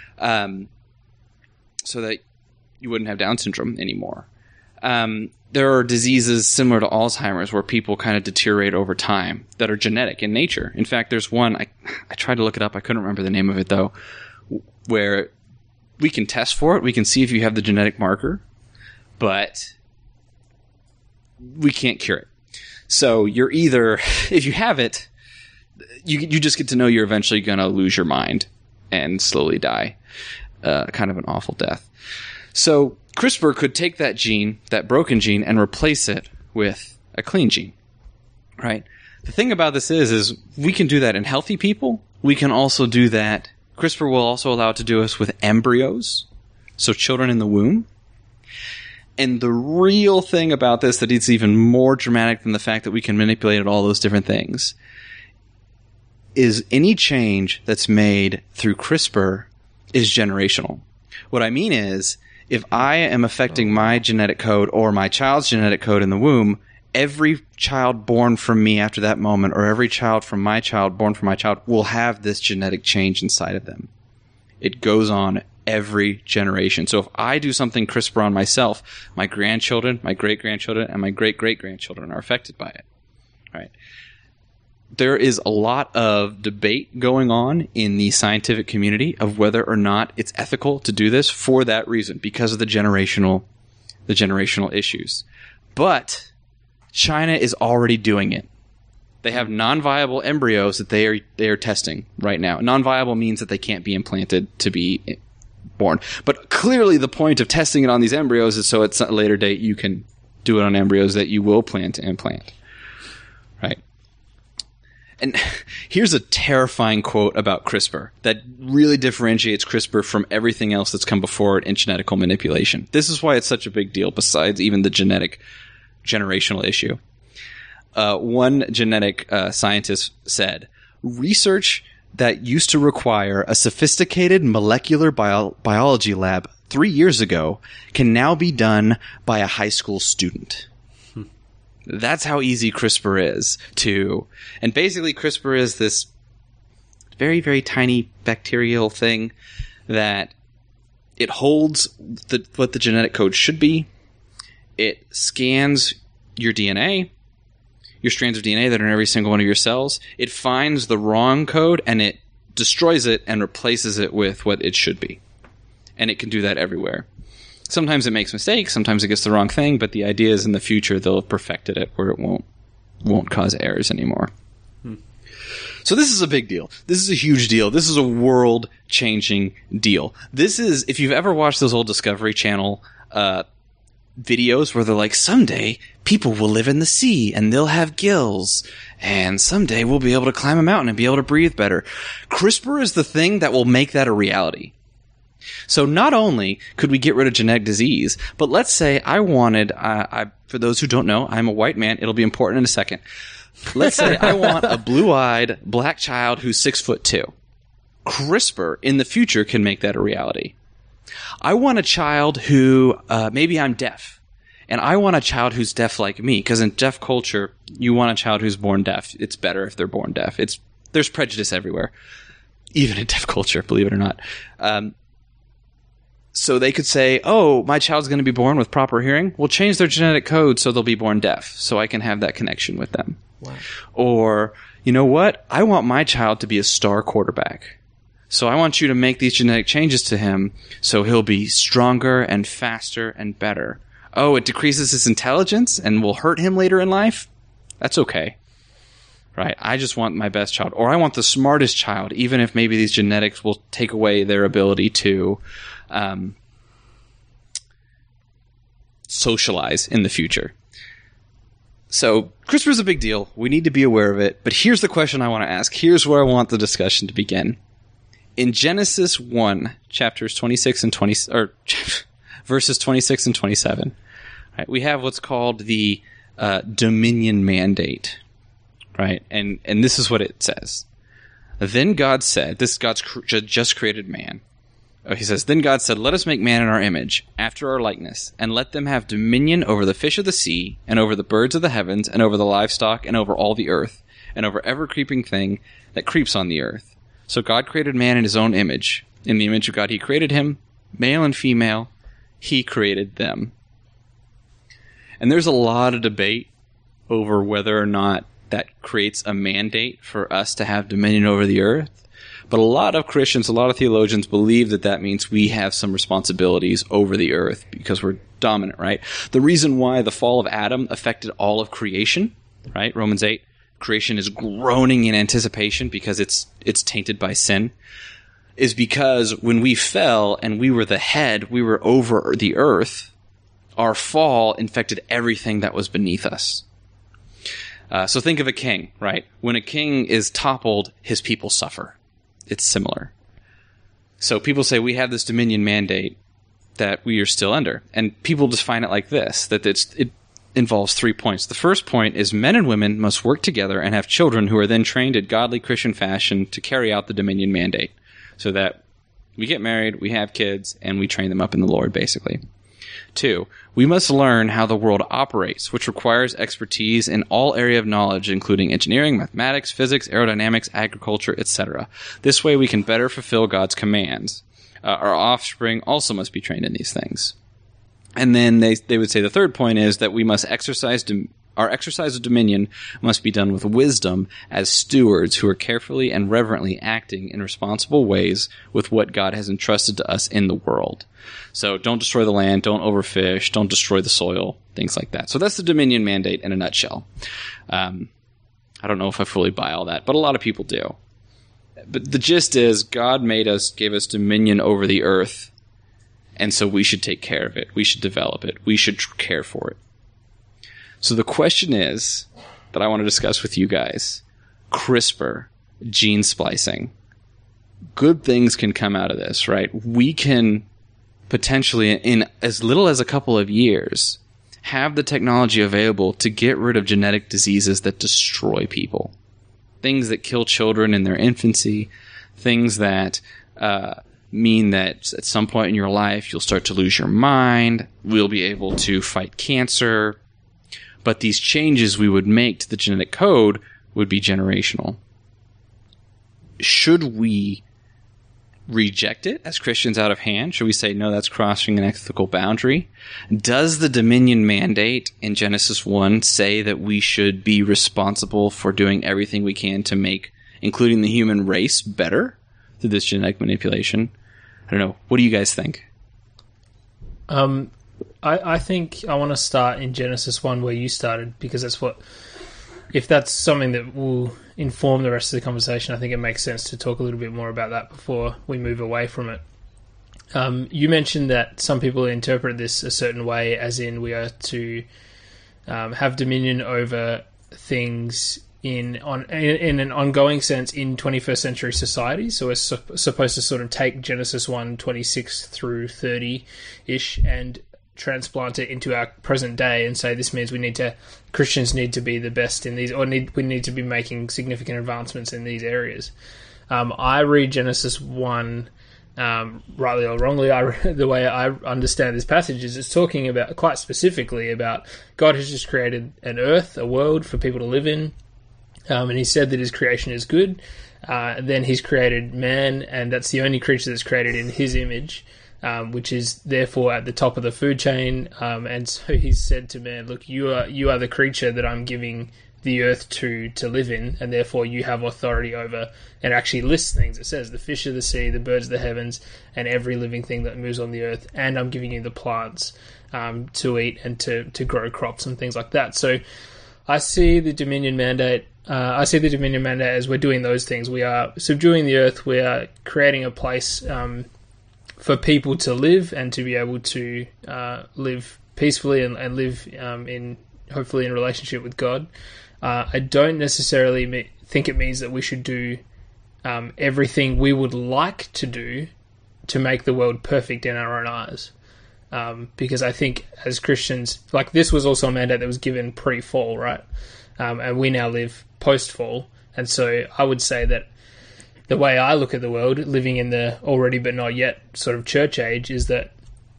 so that you wouldn't have Down syndrome anymore. There are diseases similar to Alzheimer's where people kind of deteriorate over time that are genetic in nature. In fact, there's one, I tried to look it up, I couldn't remember the name of it though, where we can test for it, we can see if you have the genetic marker, but we can't cure it. So you're either, if you have it, you just get to know you're eventually going to lose your mind and slowly die. Kind of an awful death. So CRISPR could take that gene, that broken gene, and replace it with a clean gene, right? The thing about this is we can do that in healthy people. We can also do that. CRISPR will also allow it to do this with embryos, so children in the womb. And the real thing about this that is even more dramatic than the fact that we can manipulate all those different things is any change that's made through CRISPR is generational. What I mean is, if I am affecting my genetic code or my child's genetic code in the womb, every child born from me after that moment, or every child from my child born from my child, will have this genetic change inside of them. It goes on every generation. So if I do something CRISPR on myself, my grandchildren, my great-grandchildren, and my great-great-grandchildren are affected by it. Right? There is a lot of debate going on in the scientific community of whether or not it's ethical to do this for that reason, because of the generational issues. But China is already doing it. They have non-viable embryos that they are testing right now. Non-viable means that they can't be implanted to be born. But clearly the point of testing it on these embryos is so at a later date you can do it on embryos that you will plan to implant. Right? And here's a terrifying quote about CRISPR that really differentiates CRISPR from everything else that's come before it in genetical manipulation. This is why it's such a big deal, besides even the generational issue. One genetic scientist said, research that used to require a sophisticated molecular biology lab 3 years ago can now be done by a high school student. That's how easy CRISPR is to... And basically CRISPR is this very, very tiny bacterial thing that it holds what the genetic code should be. It scans your DNA, your strands of DNA that are in every single one of your cells. It finds the wrong code and it destroys it and replaces it with what it should be. And it can do that everywhere. Sometimes it makes mistakes, sometimes it gets the wrong thing, but the idea is in the future they'll have perfected it where it won't cause errors anymore. So this is a big deal. This is a huge deal. This is a world-changing deal. This is, if you've ever watched those old Discovery Channel videos where they're like, someday people will live in the sea and they'll have gills, and someday we'll be able to climb a mountain and be able to breathe better. CRISPR is the thing that will make that a reality. So not only could we get rid of genetic disease, but let's say I wanted, for those who don't know, I'm a white man. It'll be important in a second. Let's say I want a blue-eyed black child who's 6'2". CRISPR in the future can make that a reality. I want a child who, maybe I'm deaf, and I want a child who's deaf like me, because in deaf culture, you want a child who's born deaf. It's better if they're born deaf. There's prejudice everywhere, even in deaf culture, believe it or not. So they could say, oh, my child's going to be born with proper hearing. We'll change their genetic code so they'll be born deaf, so I can have that connection with them. Wow. Or, you know what? I want my child to be a star quarterback. So I want you to make these genetic changes to him so he'll be stronger and faster and better. Oh, it decreases his intelligence and will hurt him later in life? That's okay. Right? I just want my best child. Or I want the smartest child, even if maybe these genetics will take away their ability to socialize in the future. So CRISPR is a big deal. We need to be aware of it. But here's the question I want to ask. Here's where I want the discussion to begin. In Genesis 1, chapters 26 and 20, or verses 26 and 27, right, we have what's called the dominion mandate, right? And this is what it says. Then God said, God's just created man. He says, then God said, let us make man in our image, after our likeness, and let them have dominion over the fish of the sea, and over the birds of the heavens, and over the livestock, and over all the earth, and over every creeping thing that creeps on the earth. So God created man in his own image. In the image of God he created him, male and female, he created them. And there's a lot of debate over whether or not that creates a mandate for us to have dominion over the earth. But a lot of Christians, a lot of theologians believe that that means we have some responsibilities over the earth because we're dominant, right? The reason why the fall of Adam affected all of creation, right? Romans 8, creation is groaning in anticipation because it's tainted by sin, is because when we fell and we were the head, we were over the earth, our fall infected everything that was beneath us. So think of a king, right? When a king is toppled, his people suffer. It's similar. So people say we have this dominion mandate that we are still under. And people define it like this, that it involves 3 points. The first point is men and women must work together and have children who are then trained in godly Christian fashion to carry out the dominion mandate. So that we get married, we have kids, and we train them up in the Lord, basically. 2, we must learn how the world operates, which requires expertise in all area of knowledge, including engineering, mathematics, physics, aerodynamics, agriculture, etc. This way we can better fulfill God's commands. Our offspring also must be trained in these things. And then they would say the third point is that we must our exercise of dominion must be done with wisdom as stewards who are carefully and reverently acting in responsible ways with what God has entrusted to us in the world. So don't destroy the land, don't overfish, don't destroy the soil, things like that. So that's the dominion mandate in a nutshell. I don't know if I fully buy all that, but a lot of people do. But the gist is God gave us dominion over the earth, and so we should take care of it. We should develop it. We should care for it. So the question is that I want to discuss with you guys, CRISPR, gene splicing. Good things can come out of this, right? We can potentially, in as little as a couple of years, have the technology available to get rid of genetic diseases that destroy people. Things that kill children in their infancy, things that mean that at some point in your life you'll start to lose your mind. We'll be able to fight cancer. but these changes we would make to the genetic code would be generational. Should we reject it as Christians out of hand? Should we say, no, that's crossing an ethical boundary? Does the dominion mandate in Genesis 1 say that we should be responsible for doing everything we can to make, including the human race, better through this genetic manipulation? I don't know. What do you guys think? I think I want to start in Genesis 1 where you started, because if that's something that will inform the rest of the conversation, I think it makes sense to talk a little bit more about that before we move away from it. You mentioned that some people interpret this a certain way, as in we are to have dominion over things in an ongoing sense in 21st century society. So we're supposed to sort of take Genesis 1:26 through 30-ish and transplant it into our present day and say this means Christians need to be the best in these, or we need to be making significant advancements in these areas. I read Genesis 1, rightly or wrongly, the way I understand this passage is it's talking about, quite specifically, about God has just created an earth, a world for people to live in, and he said that his creation is good. Then he's created man, and that's the only creature that's created in his image, which is therefore at the top of the food chain. And so he said to man, look, you are the creature that I'm giving the earth to live in, and therefore you have authority over, and actually lists things. It says the fish of the sea, the birds of the heavens, and every living thing that moves on the earth, and I'm giving you the plants to eat and to grow crops and things like that. So I see the dominion mandate. As we're doing those things. We are subduing the earth. We are creating a place for people to live and to be able to live peacefully and live hopefully in relationship with God. I don't necessarily think it means that we should do everything we would like to do to make the world perfect in our own eyes. Because I think as Christians, like, this was also a mandate that was given pre-fall, right? And we now live post-fall. And so I would say that the way I look at the world, living in the already but not yet sort of church age, is that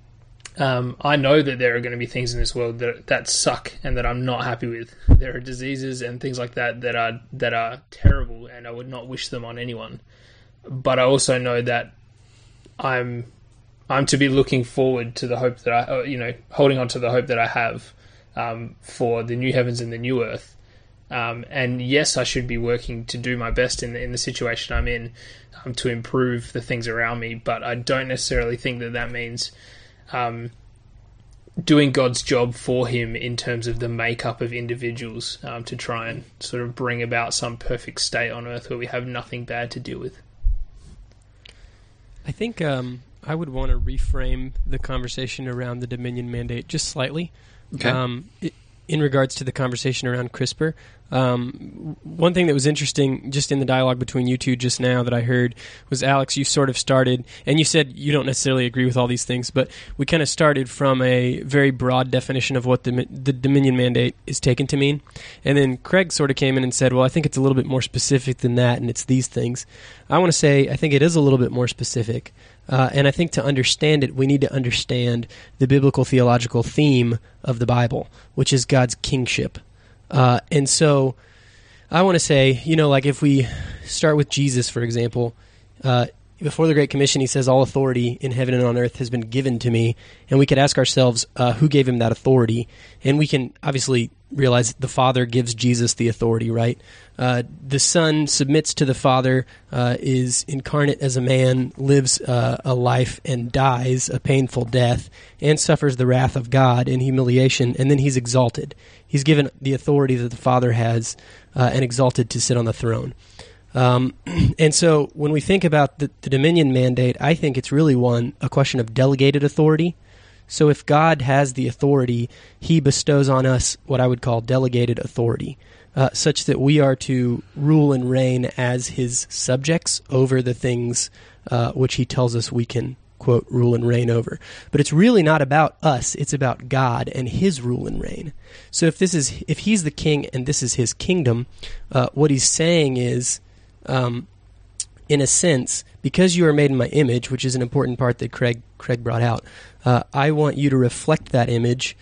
I know that there are going to be things in this world that suck and that I'm not happy with. There are diseases and things like that that are terrible, and I would not wish them on anyone. But I also know that I'm to be looking forward to the hope that holding on to the hope that I have for the new heavens and the new earth. And yes, I should be working to do my best in the situation I'm in to improve the things around me, but I don't necessarily think that means doing God's job for him in terms of the makeup of individuals to try and sort of bring about some perfect state on earth where we have nothing bad to deal with. I think I would want to reframe the conversation around the dominion mandate just slightly. Okay. In regards to the conversation around CRISPR, one thing that was interesting just in the dialogue between you two just now that I heard was, Alex, you sort of started, and you said you don't necessarily agree with all these things, but we kind of started from a very broad definition of what the dominion mandate is taken to mean. And then Craig sort of came in and said, well, I think it's a little bit more specific than that, and it's these things. I want to say I think it is a little bit more specific. And I think to understand it, we need to understand the biblical theological theme of the Bible, which is God's kingship. And so I want to say, like if we start with Jesus, for example, before the Great Commission, he says, all authority in heaven and on earth has been given to me. And we could ask ourselves, who gave him that authority? And we can obviously realize the Father gives Jesus the authority, right? The Son submits to the Father, is incarnate as a man, lives a life and dies a painful death, and suffers the wrath of God in humiliation, and then he's exalted. He's given the authority that the Father has and exalted to sit on the throne. And so when we think about the dominion mandate, I think it's really a question of delegated authority. So if God has the authority, he bestows on us what I would call delegated authority, such that we are to rule and reign as his subjects over the things which he tells us we can, quote, rule and reign over. But it's really not about us. It's about God and his rule and reign. So if he's the king and this is his kingdom, what he's saying is, in a sense, because you are made in my image, which is an important part that Craig brought out, I want you to reflect that image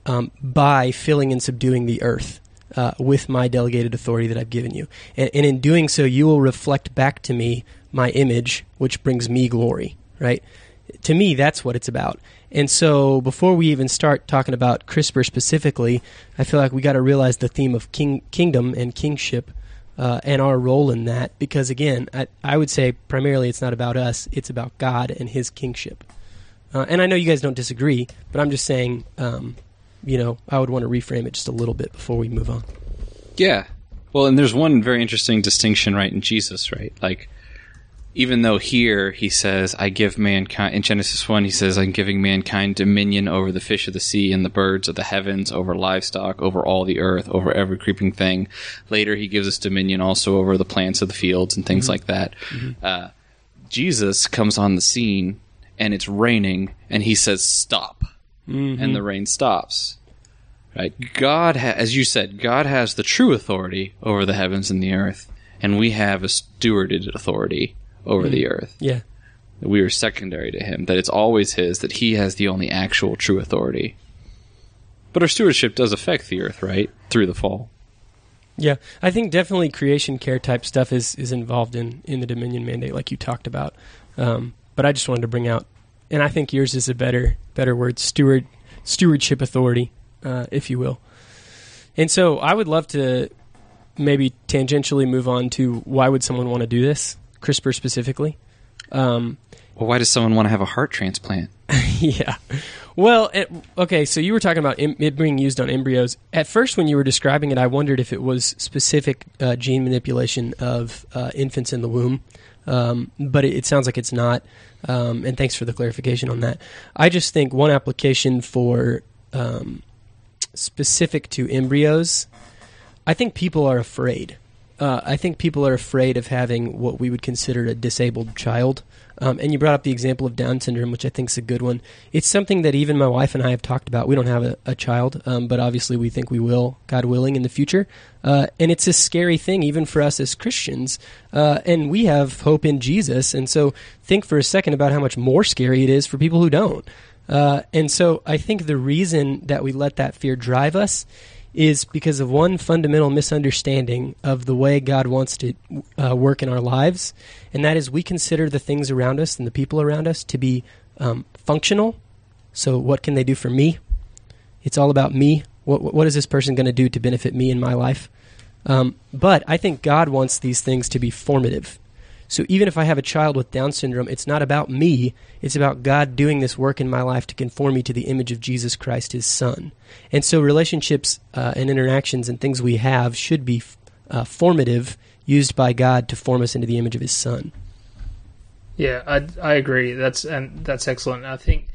by filling and subduing the earth with my delegated authority that I've given you. And in doing so, you will reflect back to me my image, which brings me glory, right? To me, that's what it's about. And so before we even start talking about CRISPR specifically, I feel like we got to realize the theme of kingdom and kingship and our role in that. Because again, I would say primarily it's not about us, it's about God and his kingship. And I know you guys don't disagree, but I'm just saying, I would want to reframe it just a little bit before we move on. Yeah. Well, and there's one very interesting distinction, right, in Jesus, right? Like, even though here he says, I give mankind, in Genesis 1, he says, I'm giving mankind dominion over the fish of the sea and the birds of the heavens, over livestock, over all the earth, over every creeping thing. Later, he gives us dominion also over the plants of the fields and things like that. Mm-hmm. Jesus comes on the scene, and it's raining, and he says, stop. Mm-hmm. And the rain stops. Right? God, as you said, God has the true authority over the heavens and the earth, and we have a stewarded authority over the earth. Yeah. We are secondary to him, that it's always his, that he has the only actual true authority. But our stewardship does affect the earth, right? Through the fall. Yeah. I think definitely creation care type stuff is involved in the dominion mandate like you talked about. But I just wanted to bring out, and I think yours is a better word, stewardship authority, if you will. And so I would love to maybe tangentially move on to why would someone want to do this? CRISPR specifically. Well, why does someone want to have a heart transplant? Yeah. Well, okay, so you were talking about it being used on embryos. At first, when you were describing it, I wondered if it was specific gene manipulation of infants in the womb, but it sounds like it's not, and thanks for the clarification on that. I just think one application for specific to embryos, I think people are afraid. I think people are afraid of having what we would consider a disabled child. And you brought up the example of Down syndrome, which I think is a good one. It's something that even my wife and I have talked about. We don't have a child, but obviously we think we will, God willing, in the future. And it's a scary thing, even for us as Christians. And we have hope in Jesus. And so think for a second about how much more scary it is for people who don't. And so I think the reason that we let that fear drive us is because of one fundamental misunderstanding of the way God wants to work in our lives, and that is we consider the things around us and the people around us to be functional. So what can they do for me? It's all about me. What is this person going to do to benefit me in my life? But I think God wants these things to be formative. So even if I have a child with Down syndrome, it's not about me. It's about God doing this work in my life to conform me to the image of Jesus Christ, his Son. And so relationships and interactions and things we have should be formative, used by God to form us into the image of his Son. Yeah, I agree. That's excellent. I think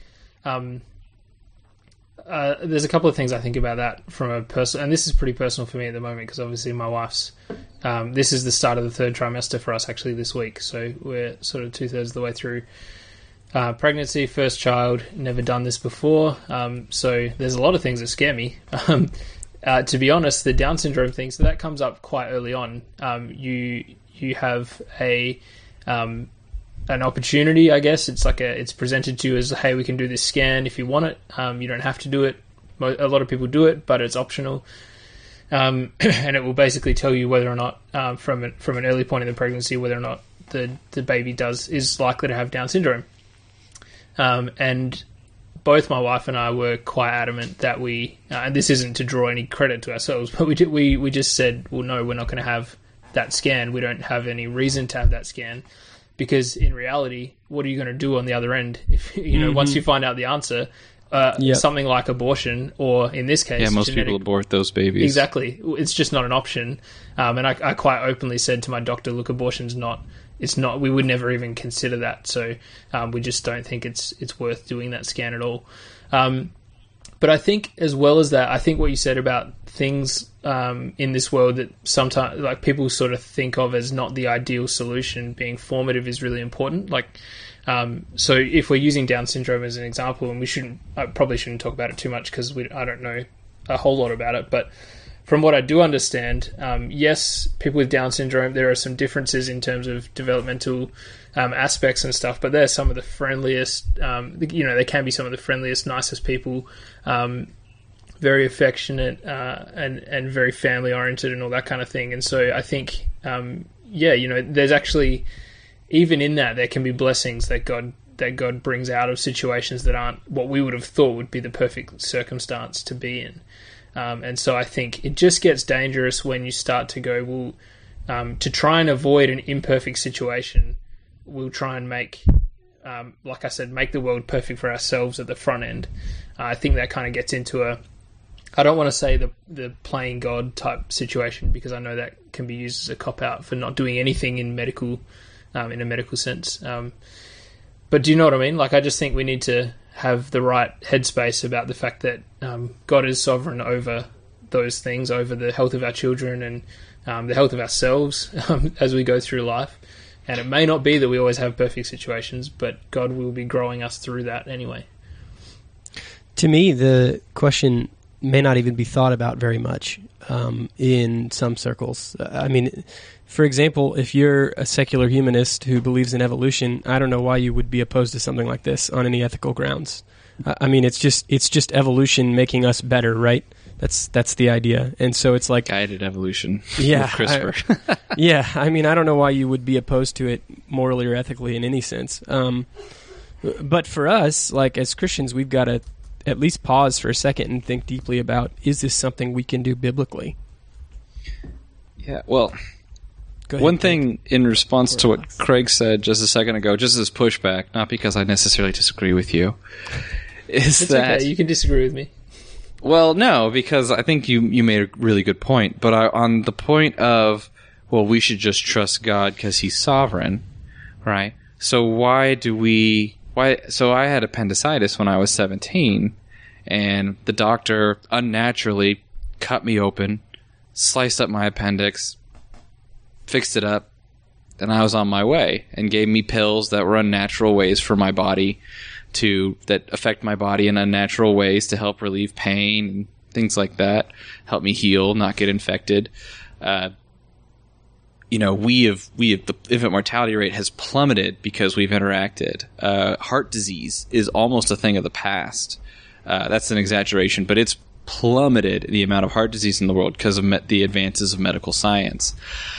there's a couple of things I think about that from a personal, and this is pretty personal for me at the moment because obviously my wife's. This is the start of the third trimester for us actually this week, so we're sort of 2/3 of the way through pregnancy, first child, never done this before, so there's a lot of things that scare me. To be honest, the Down syndrome thing, so that comes up quite early on. You have an opportunity, I guess. It's like it's presented to you as, hey, we can do this scan if you want it. You don't have to do it. A lot of people do it, but it's optional. And it will basically tell you whether or not, from an early point in the pregnancy, whether or not the baby is likely to have Down syndrome. And both my wife and I were quite adamant that we, and this isn't to draw any credit to ourselves, but we just said, well, no, we're not going to have that scan. We don't have any reason to have that scan, because in reality, what are you going to do on the other end if once you find out the answer? Something like abortion, or in this case, most people abort those babies. Exactly, it's just not an option. And I quite openly said to my doctor, "Look, abortion's not. It's not. We would never even consider that. So we just don't think it's worth doing that scan at all." But I think, as well as that, I think what you said about things in this world that sometimes, like, people sort of think of as not the ideal solution, being formative is really important. Like. So if we're using Down syndrome as an example, and I probably shouldn't talk about it too much because I don't know a whole lot about it, but from what I do understand, yes, people with Down syndrome, there are some differences in terms of developmental aspects and stuff, but they're some of the friendliest, they can be some of the friendliest, nicest people very affectionate, and very family oriented and all that kind of thing. And so I think, there's actually, even in that, there can be blessings that God brings out of situations that aren't what we would have thought would be the perfect circumstance to be in. And so I think it just gets dangerous when you start to go, to try and avoid an imperfect situation, we'll try and make, like I said, make the world perfect for ourselves at the front end. I think that kind of gets into I don't want to say the playing God type situation, because I know that can be used as a cop-out for not doing anything in a medical sense. But do you know what I mean? Like, I just think we need to have the right headspace about the fact that God is sovereign over those things, over the health of our children and the health of ourselves as we go through life. And it may not be that we always have perfect situations, but God will be growing us through that anyway. To me, the question may not even be thought about very much in some circles. I mean, for example, if you're a secular humanist who believes in evolution, I don't know why you would be opposed to something like this on any ethical grounds. I mean, it's just evolution making us better, right? That's the idea. And so it's like guided evolution. Yeah, with CRISPR. Yeah, I mean, I don't know why you would be opposed to it morally or ethically in any sense. But for us, like as Christians, we've got to at least pause for a second and think deeply about, is this something we can do biblically? Yeah, well, one thing in response to what Craig said just a second ago, just as pushback, not because I necessarily disagree with you, is it's that... okay, you can disagree with me. Well, no, because I think you made a really good point. But on the point of, well, we should just trust God because He's sovereign, right? So So I had appendicitis when I was 17, and the doctor unnaturally cut me open, sliced up my appendix, fixed it up, and I was on my way, and gave me pills that were unnatural ways for my body that affect my body in unnatural ways to help relieve pain and things like that, help me heal, not get infected. The infant mortality rate has plummeted because we've interacted. Heart disease is almost a thing of the past. That's an exaggeration, but it's plummeted the amount of heart disease in the world because of the advances of medical science.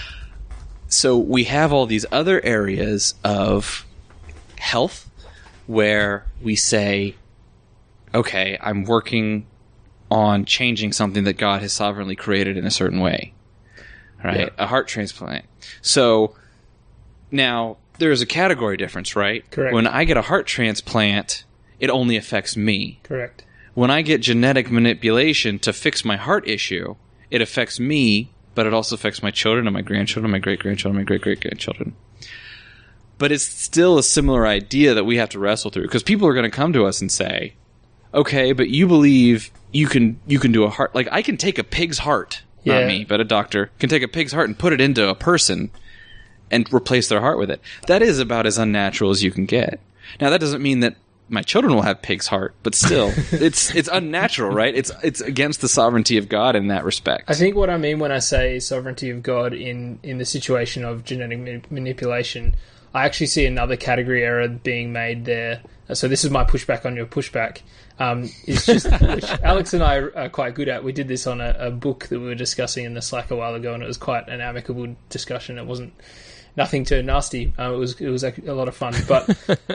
So we have all these other areas of health where we say, okay, I'm working on changing something that God has sovereignly created in a certain way. Right? Yeah. A heart transplant. So now there's a category difference, right? Correct. When I get a heart transplant, it only affects me. Correct. When I get genetic manipulation to fix my heart issue, it affects me, but it also affects my children and my grandchildren, my great-grandchildren, my great-great-grandchildren. But it's still a similar idea that we have to wrestle through, because people are going to come to us and say, okay, but you believe you can do a heart. Like, I can take a pig's heart, not me, but a doctor can take a pig's heart and put it into a person and replace their heart with it. That is about as unnatural as you can get. Now, that doesn't mean that my children will have pig's heart, but still, it's unnatural, right? It's against the sovereignty of God in that respect. I think what I mean when I say sovereignty of God in the situation of genetic manipulation, I actually see another category error being made there. So this is my pushback on your pushback. It's just, which Alex and I are quite good at. We did this on a book that we were discussing in the Slack a while ago, and it was quite an amicable discussion. It wasn't nothing too nasty. It was actually a lot of fun. But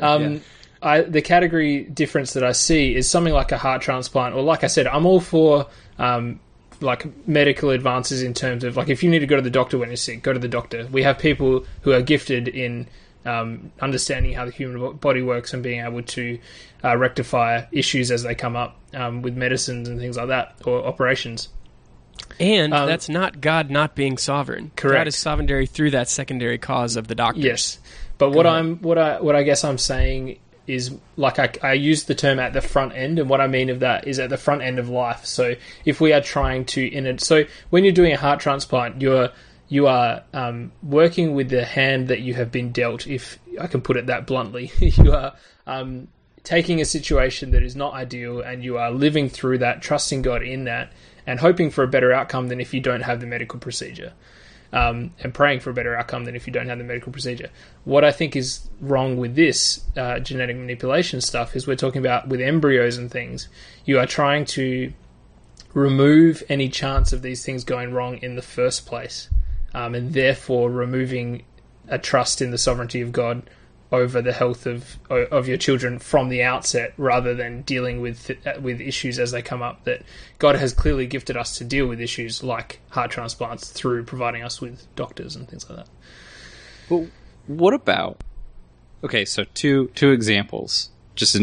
the category difference that I see is something like a heart transplant, or like I said, I'm all for like medical advances in terms of, like, if you need to go to the doctor when you're sick, go to the doctor. We have people who are gifted in understanding how the human body works and being able to rectify issues as they come up with medicines and things like that, or operations. And that's not God not being sovereign. Correct. God is sovereignty through that secondary cause of the doctors. Yes, but what I guess I'm saying is, like, I use the term at the front end, and what I mean of that is at the front end of life. So if we are trying to so when you're doing a heart transplant, you are working with the hand that you have been dealt, if I can put it that bluntly. You are taking a situation that is not ideal, and you are living through that, trusting God in that, and hoping for a better outcome than if you don't have the medical procedure. And praying for a better outcome than if you don't have the medical procedure. What I think is wrong with this genetic manipulation stuff is we're talking about with embryos and things. You are trying to remove any chance of these things going wrong in the first place, and therefore removing a trust in the sovereignty of God over the health of your children from the outset, rather than dealing with issues as they come up. That God has clearly gifted us to deal with issues like heart transplants through providing us with doctors and things like that. Well, what about? Okay, so two examples.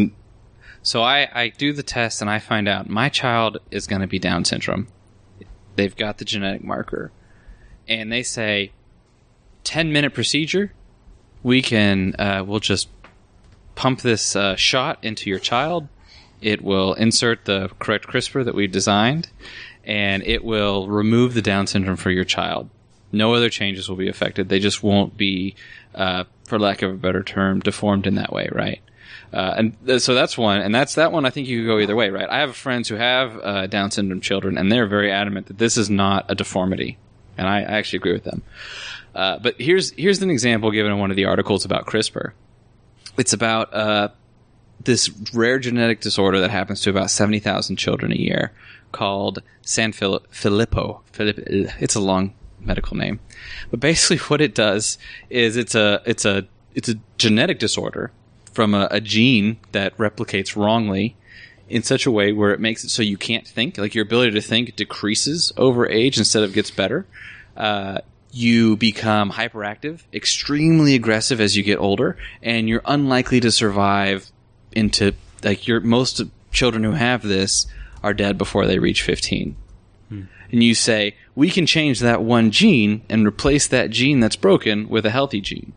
So I do the test and I find out my child is going to be Down syndrome. They've got the genetic marker, and they say 10-minute procedure. We'll just pump this shot into your child. It will insert the correct CRISPR that we've designed, and it will remove the Down syndrome for your child. No other changes will be affected. They just won't be, for lack of a better term, deformed in that way, right? So that's one, and that one I think you could go either way, right? I have friends who have Down syndrome children, and they're very adamant that this is not a deformity, and I actually agree with them. But here's an example given in one of the articles about CRISPR. It's about this rare genetic disorder that happens to about 70,000 children a year called Sanfilippo. It's a long medical name, but basically what it does is it's a genetic disorder from a gene that replicates wrongly in such a way where it makes it so you can't think. Like, your ability to think decreases over age instead of gets better. You become hyperactive, extremely aggressive as you get older, and you're unlikely to survive into, like, most children who have this are dead before they reach 15. And you say, we can change that one gene and replace that gene that's broken with a healthy gene.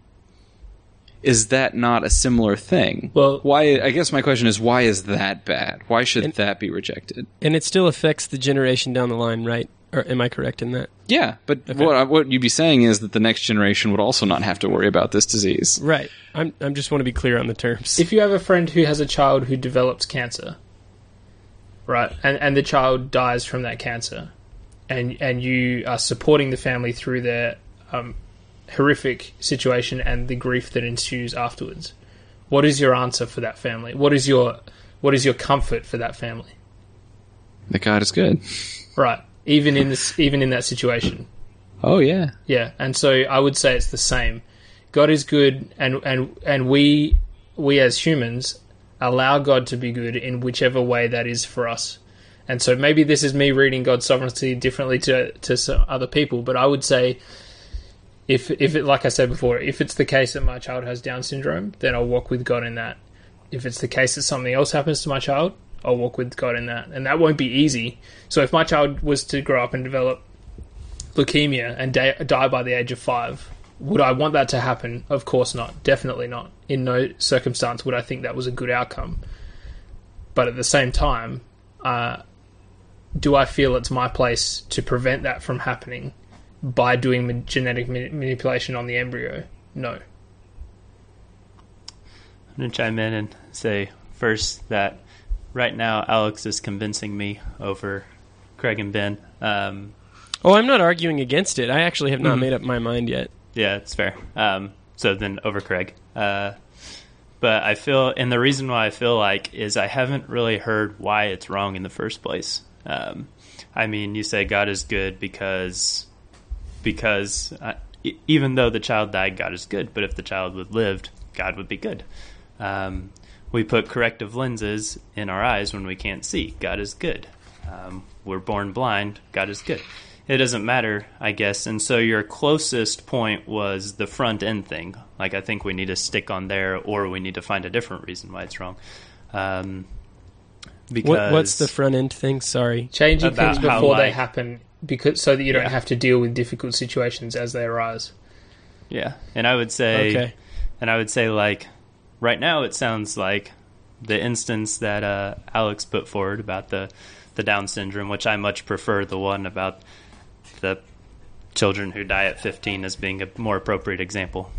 Is that not a similar thing? Well, why? I guess my question is, why is that bad? Why should that be rejected? And it still affects the generation down the line, right? Or am I correct in that? Yeah, but okay. What you'd be saying is that the next generation would also not have to worry about this disease. Right. I'm just want to be clear on the terms. If you have a friend who has a child who develops cancer, right, and the child dies from that cancer, and you are supporting the family through their horrific situation and the grief that ensues afterwards, what is your answer for that family? What is your comfort for that family? That God is good. Right. Even in that situation. Oh yeah. Yeah, and so I would say it's the same. God is good, and we as humans allow God to be good in whichever way that is for us. And so maybe this is me reading God's sovereignty differently to some other people, but I would say if it, like I said before, if it's the case that my child has Down syndrome, then I'll walk with God in that. If it's the case that something else happens to my child, I'll walk with God in that. And that won't be easy. So if my child was to grow up and develop leukemia and die by the age of 5, would I want that to happen? Of course not. Definitely not. In no circumstance would I think that was a good outcome. But at the same time, do I feel it's my place to prevent that from happening by doing genetic manipulation on the embryo? No. I'm going to chime in and say first that right now Alex is convincing me over Craig and Ben. I'm not arguing against it. I actually have not made up my mind yet. Yeah, it's fair. So then over Craig. But I feel, and the reason why I feel like is I haven't really heard why it's wrong in the first place. I mean, you say God is good because even though the child died, God is good. But if the child would lived, God would be good. We put corrective lenses in our eyes when we can't see. God is good. We're born blind. God is good. It doesn't matter, I guess. And so your closest point was the front end thing. Like, I think we need to stick on there, or we need to find a different reason why it's wrong. Because what's the front end thing? Sorry. Changing things before they happen, so that you don't have to deal with difficult situations as they arise. Yeah. And I would say, like, right now it sounds like the instance that Alex put forward about the Down syndrome, which I much prefer the one about the children who die at 15 as being a more appropriate example.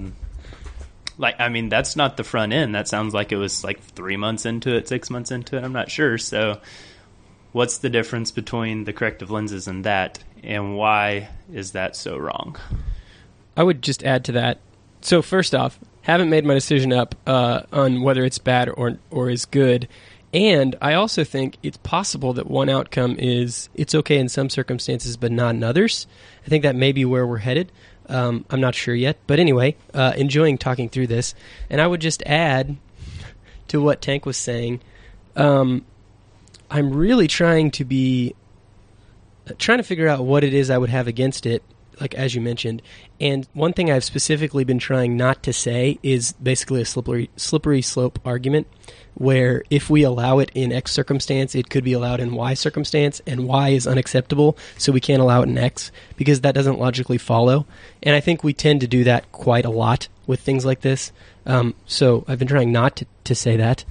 That's not the front end. That sounds like it was like 3 months into it, 6 months into it. I'm not sure. So what's the difference between the corrective lenses and that, and why is that so wrong? I would just add to that. So first off, haven't made my decision up on whether it's bad or is good. And I also think it's possible that one outcome is it's okay in some circumstances but not in others. I think that may be where we're headed. I'm not sure yet. But anyway, enjoying talking through this. And I would just add to what Tank was saying, I'm really trying to figure out what it is I would have against it, like as you mentioned. And one thing I've specifically been trying not to say is basically a slippery slope argument, where if we allow it in X circumstance, it could be allowed in Y circumstance, and Y is unacceptable, so we can't allow it in X, because that doesn't logically follow. And I think we tend to do that quite a lot with things like this. So I've been trying not to say that.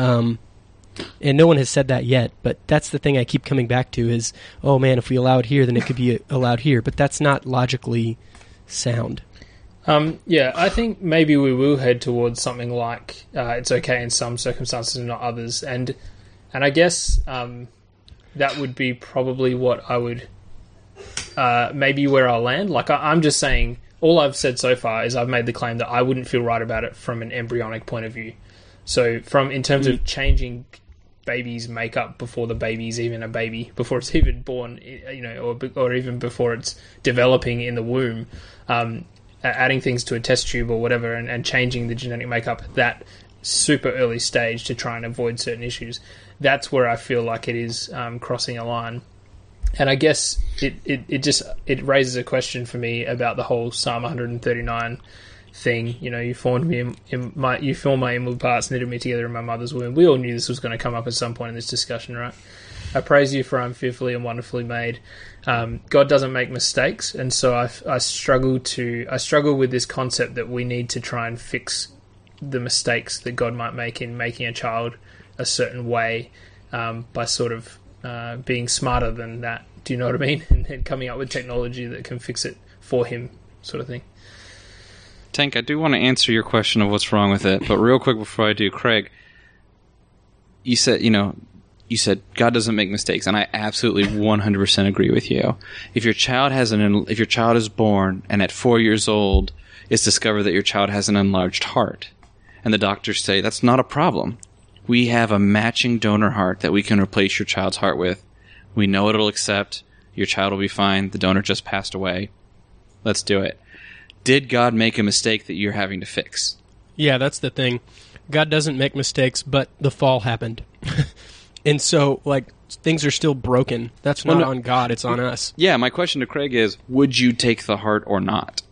And no one has said that yet, but that's the thing I keep coming back to is, oh man, if we allow it here, then it could be allowed here. But that's not logically sound. Yeah, I think maybe we will head towards something like it's okay in some circumstances and not others. And I guess that would be probably what I would, maybe where I'll land. Like I'm just saying, all I've said so far is I've made the claim that I wouldn't feel right about it from an embryonic point of view. So in terms of changing baby's makeup before the baby's even a baby, before it's even born, or even before it's developing in the womb, adding things to a test tube or whatever and changing the genetic makeup at that super early stage to try and avoid certain issues, that's where I feel like it is crossing a line. And I guess it raises a question for me about the whole Psalm 139 thing. You formed me you formed my inward parts, knitted me together in my mother's womb. We all knew this was going to come up at some point in this discussion, right? I praise you, for I'm fearfully and wonderfully made. God doesn't make mistakes, and so I struggle with this concept that we need to try and fix the mistakes that God might make in making a child a certain way by sort of being smarter than that. Do you know what I mean? And coming up with technology that can fix it for him, sort of thing. Tank, I do want to answer your question of what's wrong with it, but real quick before I do, Craig, you said God doesn't make mistakes, and I absolutely 100% agree with you. If your child is born and at 4 years old it's discovered that your child has an enlarged heart, and the doctors say that's not a problem, we have a matching donor heart that we can replace your child's heart with. We know it'll accept. Your child will be fine. The donor just passed away. Let's do it. Did God make a mistake that you're having to fix? Yeah, that's the thing. God doesn't make mistakes, but the fall happened. And so, things are still broken. That's not on God, it's on us. Yeah, my question to Craig is, would you take the heart or not?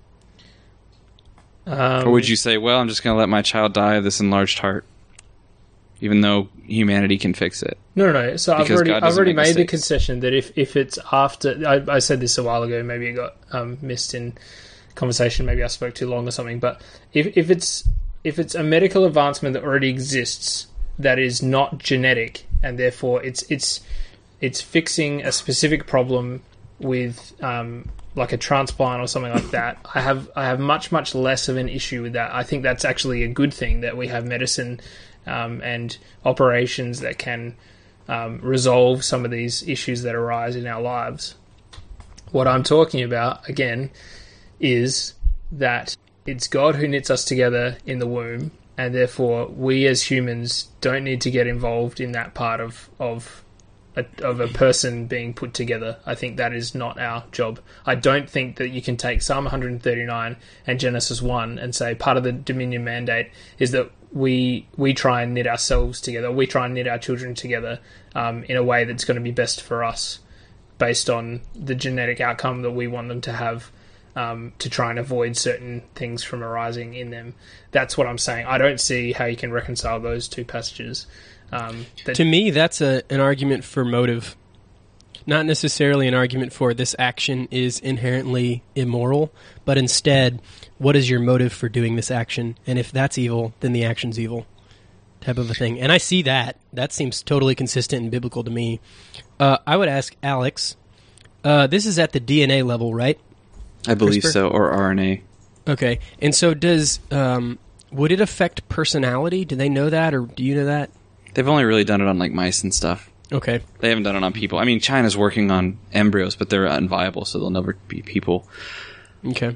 Or would you say, well, I'm just going to let my child die of this enlarged heart, even though humanity can fix it? No. So I've already made the concession that if it's after... I said this a while ago, maybe it got missed in conversation, maybe I spoke too long or something, but if it's a medical advancement that already exists that is not genetic, and therefore it's fixing a specific problem with like a transplant or something like that, I have much less of an issue with that. I think that's actually a good thing that we have medicine and operations that can resolve some of these issues that arise in our lives. What I'm talking about, again, is that it's God who knits us together in the womb, and therefore we as humans don't need to get involved in that part of a person being put together. I think that is not our job. I don't think that you can take Psalm 139 and Genesis 1 and say part of the Dominion mandate is that we try and knit ourselves together, we try and knit our children together in a way that's going to be best for us based on the genetic outcome that we want them to have, to try and avoid certain things from arising in them. That's what I'm saying. I don't see how you can reconcile those two passages. To me, that's an argument for motive, not necessarily an argument for this action is inherently immoral, but instead, what is your motive for doing this action? And if that's evil, then the action's evil, type of a thing. And I see that. That seems totally consistent and biblical to me. I would ask Alex, this is at the DNA level, right? I believe CRISPR? so, or RNA. Okay. And so would it affect personality? Do they know that, or do you know that? They've only really done it on mice and stuff. Okay. They haven't done it on people. I mean, China's working on embryos, but they're unviable, so they'll never be people. Okay.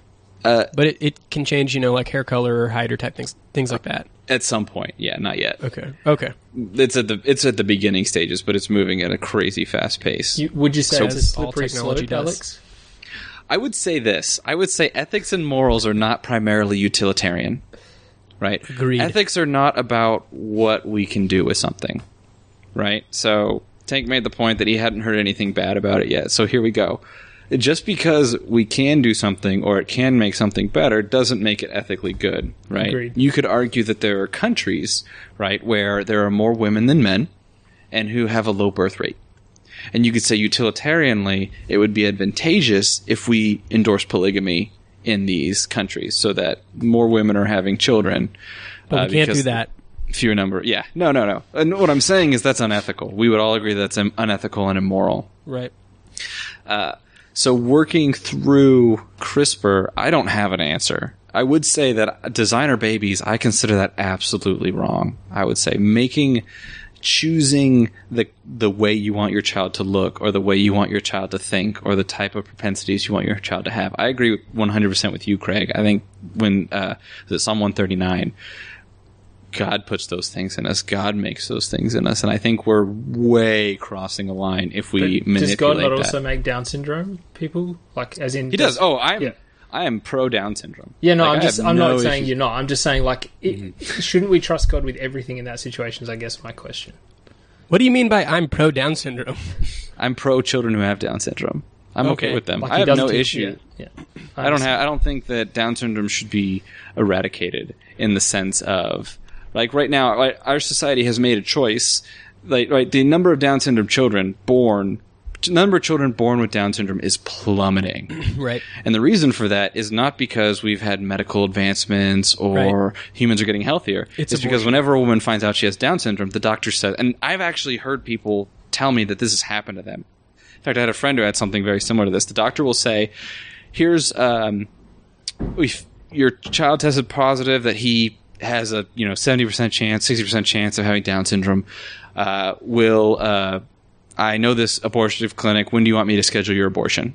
But it can change, like hair color or height or type things like that. At some point, yeah, not yet. Okay. It's at the beginning stages, but it's moving at a crazy fast pace. Would you say So it's a as all slippery technology slope, does. Alex? I would say this. I would say ethics and morals are not primarily utilitarian, right? Agreed. Ethics are not about what we can do with something, right? So Tank made the point that he hadn't heard anything bad about it yet. So here we go. Just because we can do something or it can make something better doesn't make it ethically good, right? Agreed. You could argue that there are countries, right, where there are more women than men and who have a low birth rate. And you could say utilitarianly, it would be advantageous if we endorse polygamy in these countries so that more women are having children. But we can't because do that. Fewer number. Yeah. No. And what I'm saying is that's unethical. We would all agree that's unethical and immoral. Right. So working through CRISPR, I don't have an answer. I would say that designer babies, I consider that absolutely wrong. I would say choosing the way you want your child to look or the way you want your child to think or the type of propensities you want your child to have. I agree 100% with you, Craig. I think when Psalm 139, God puts those things in us. God makes those things in us. And I think we're way crossing a line if we But manipulate does God not that. also make Down syndrome people? Like, as in... He does. Oh, I Yeah. am pro Down syndrome. Yeah, no, Like, I'm not saying issues. you're not. I'm just saying, like, shouldn't we trust God with everything in that situation is, I guess, my question. What do you mean by I'm pro Down syndrome? I'm pro children who have Down syndrome. I'm okay with them. Like I he have doesn't no teach- issue. Yeah. I don't think that Down syndrome should be eradicated in the sense of, like, right now, like, our society has made a choice. Like, right, the number of Down syndrome children born with Down syndrome is plummeting. Right. And the reason for that is not because we've had medical advancements or humans are getting healthier. It's because abortion. whenever a woman finds out she has Down syndrome, the doctor says, and I've actually heard people tell me that this has happened to them. In fact, I had a friend who had something very similar to this. The doctor will say, here's, your child tested positive that he has a 70% chance, 60% chance of having Down syndrome. I know this abortive clinic. When do you want me to schedule your abortion?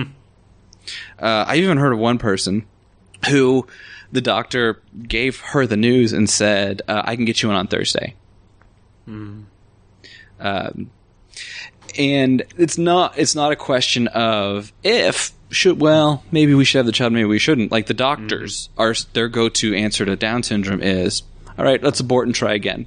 I even heard of one person who the doctor gave her the news and said, I can get you in on Thursday. And it's not a question of if maybe we should have the child, maybe we shouldn't. Like the doctors their go-to answer to Down syndrome is, all right, let's abort and try again.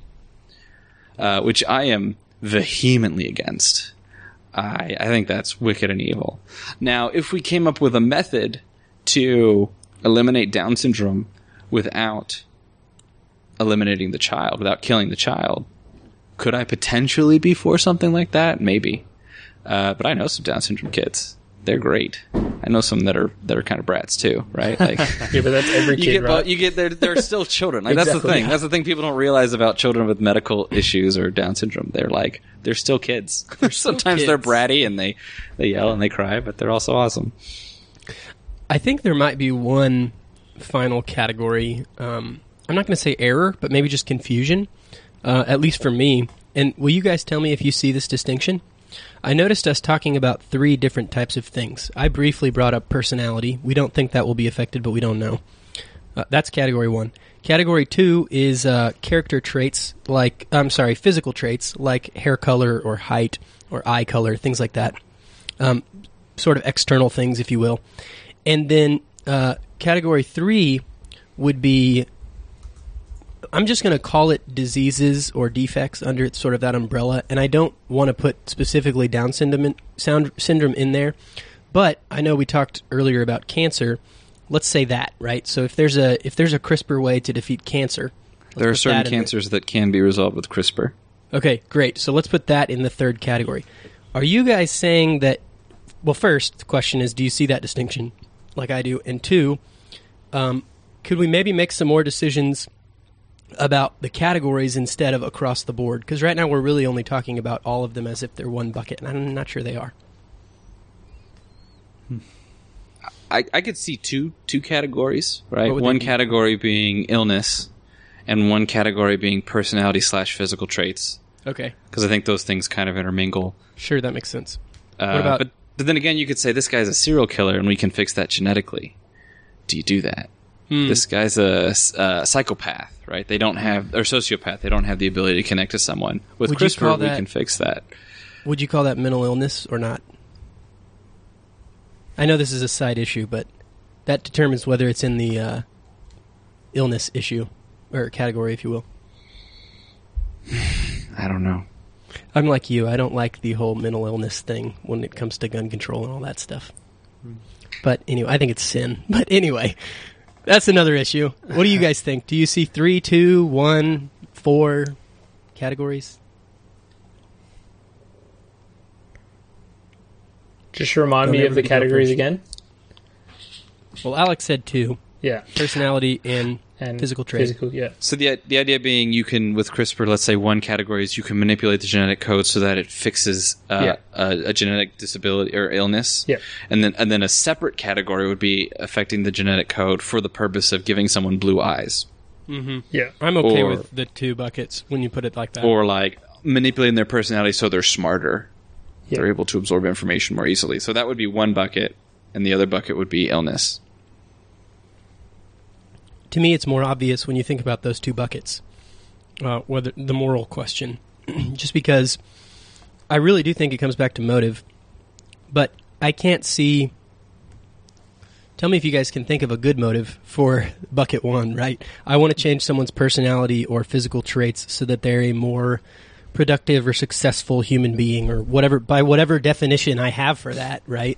Which I am vehemently against. I think that's wicked and evil. Now, if we came up with a method to eliminate Down syndrome without eliminating the child, without killing the child, could I potentially be for something like that? Maybe. But I know some Down syndrome kids. They're great. I know some that are kind of brats too, right? Like, Yeah, but that's every kid, right? They're still children. Like, that's the Exactly. thing. That's the thing people don't realize about children with medical issues or Down syndrome. They're still kids. Sometimes they're kids. bratty and they yell and they cry, but they're also awesome. I think there might be one final category. I'm not going to say error, but maybe just confusion, at least for me. And will you guys tell me if you see this distinction? I noticed us talking about 3 different types of things. I briefly brought up personality. We don't think that will be affected, but we don't know. That's category 1. Category 2 is character traits, physical traits, like hair color or height or eye color, things like that. Sort of external things, if you will. And then category 3 would be, I'm just going to call it diseases or defects under sort of that umbrella, and I don't want to put specifically Down syndrome in there, but I know we talked earlier about cancer. Let's say that, right? So if there's a CRISPR way to defeat cancer, There are certain cancers that can be resolved with CRISPR. Okay, great. So let's put that in the 3rd category. Are you guys saying that, well, first, the question is, do you see that distinction like I do? And 2, could we maybe make some more decisions about the categories instead of across the board? Because right now we're really only talking about all of them as if they're one bucket, and I'm not sure they are. I could see two categories, right? What would One they be? category being illness and one category being personality/physical traits. Okay, Because I think those things kind of intermingle. sure, that makes sense. What about... But then again, you could say this guy's a serial killer and we can fix that genetically. do you do that? This guy's a psychopath, right? They don't have, or sociopath. They don't have the ability to connect to someone. With CRISPR, we can fix that. Would you call that mental illness or not? I know this is a side issue, but that determines whether it's in the illness issue or category, if you will. I don't know. I'm like you. I don't like the whole mental illness thing when it comes to gun control and all that stuff. But anyway, I think it's sin. But anyway, that's another issue. What do you guys think? Do you see 3, 2, 1, 4 categories? Just remind me of the categories again. Well, Alex said 2. Yeah. Personality and physical traits. So the idea being you can, with CRISPR, let's say one category is you can manipulate the genetic code so that it fixes a genetic disability or illness. Yeah. And then a separate category would be affecting the genetic code for the purpose of giving someone blue eyes. Mm-hmm. Yeah. I'm okay with the 2 buckets when you put it like that. Or like manipulating their personality so they're smarter. Yeah. They're able to absorb information more easily. So that would be one bucket, and the other bucket would be illness. To me, it's more obvious when you think about those 2 buckets, whether the moral question, just because I really do think it comes back to motive, but I can't see. Tell me if you guys can think of a good motive for bucket 1, right? I want to change someone's personality or physical traits so that they're a more productive or successful human being, or whatever, by whatever definition I have for that, right?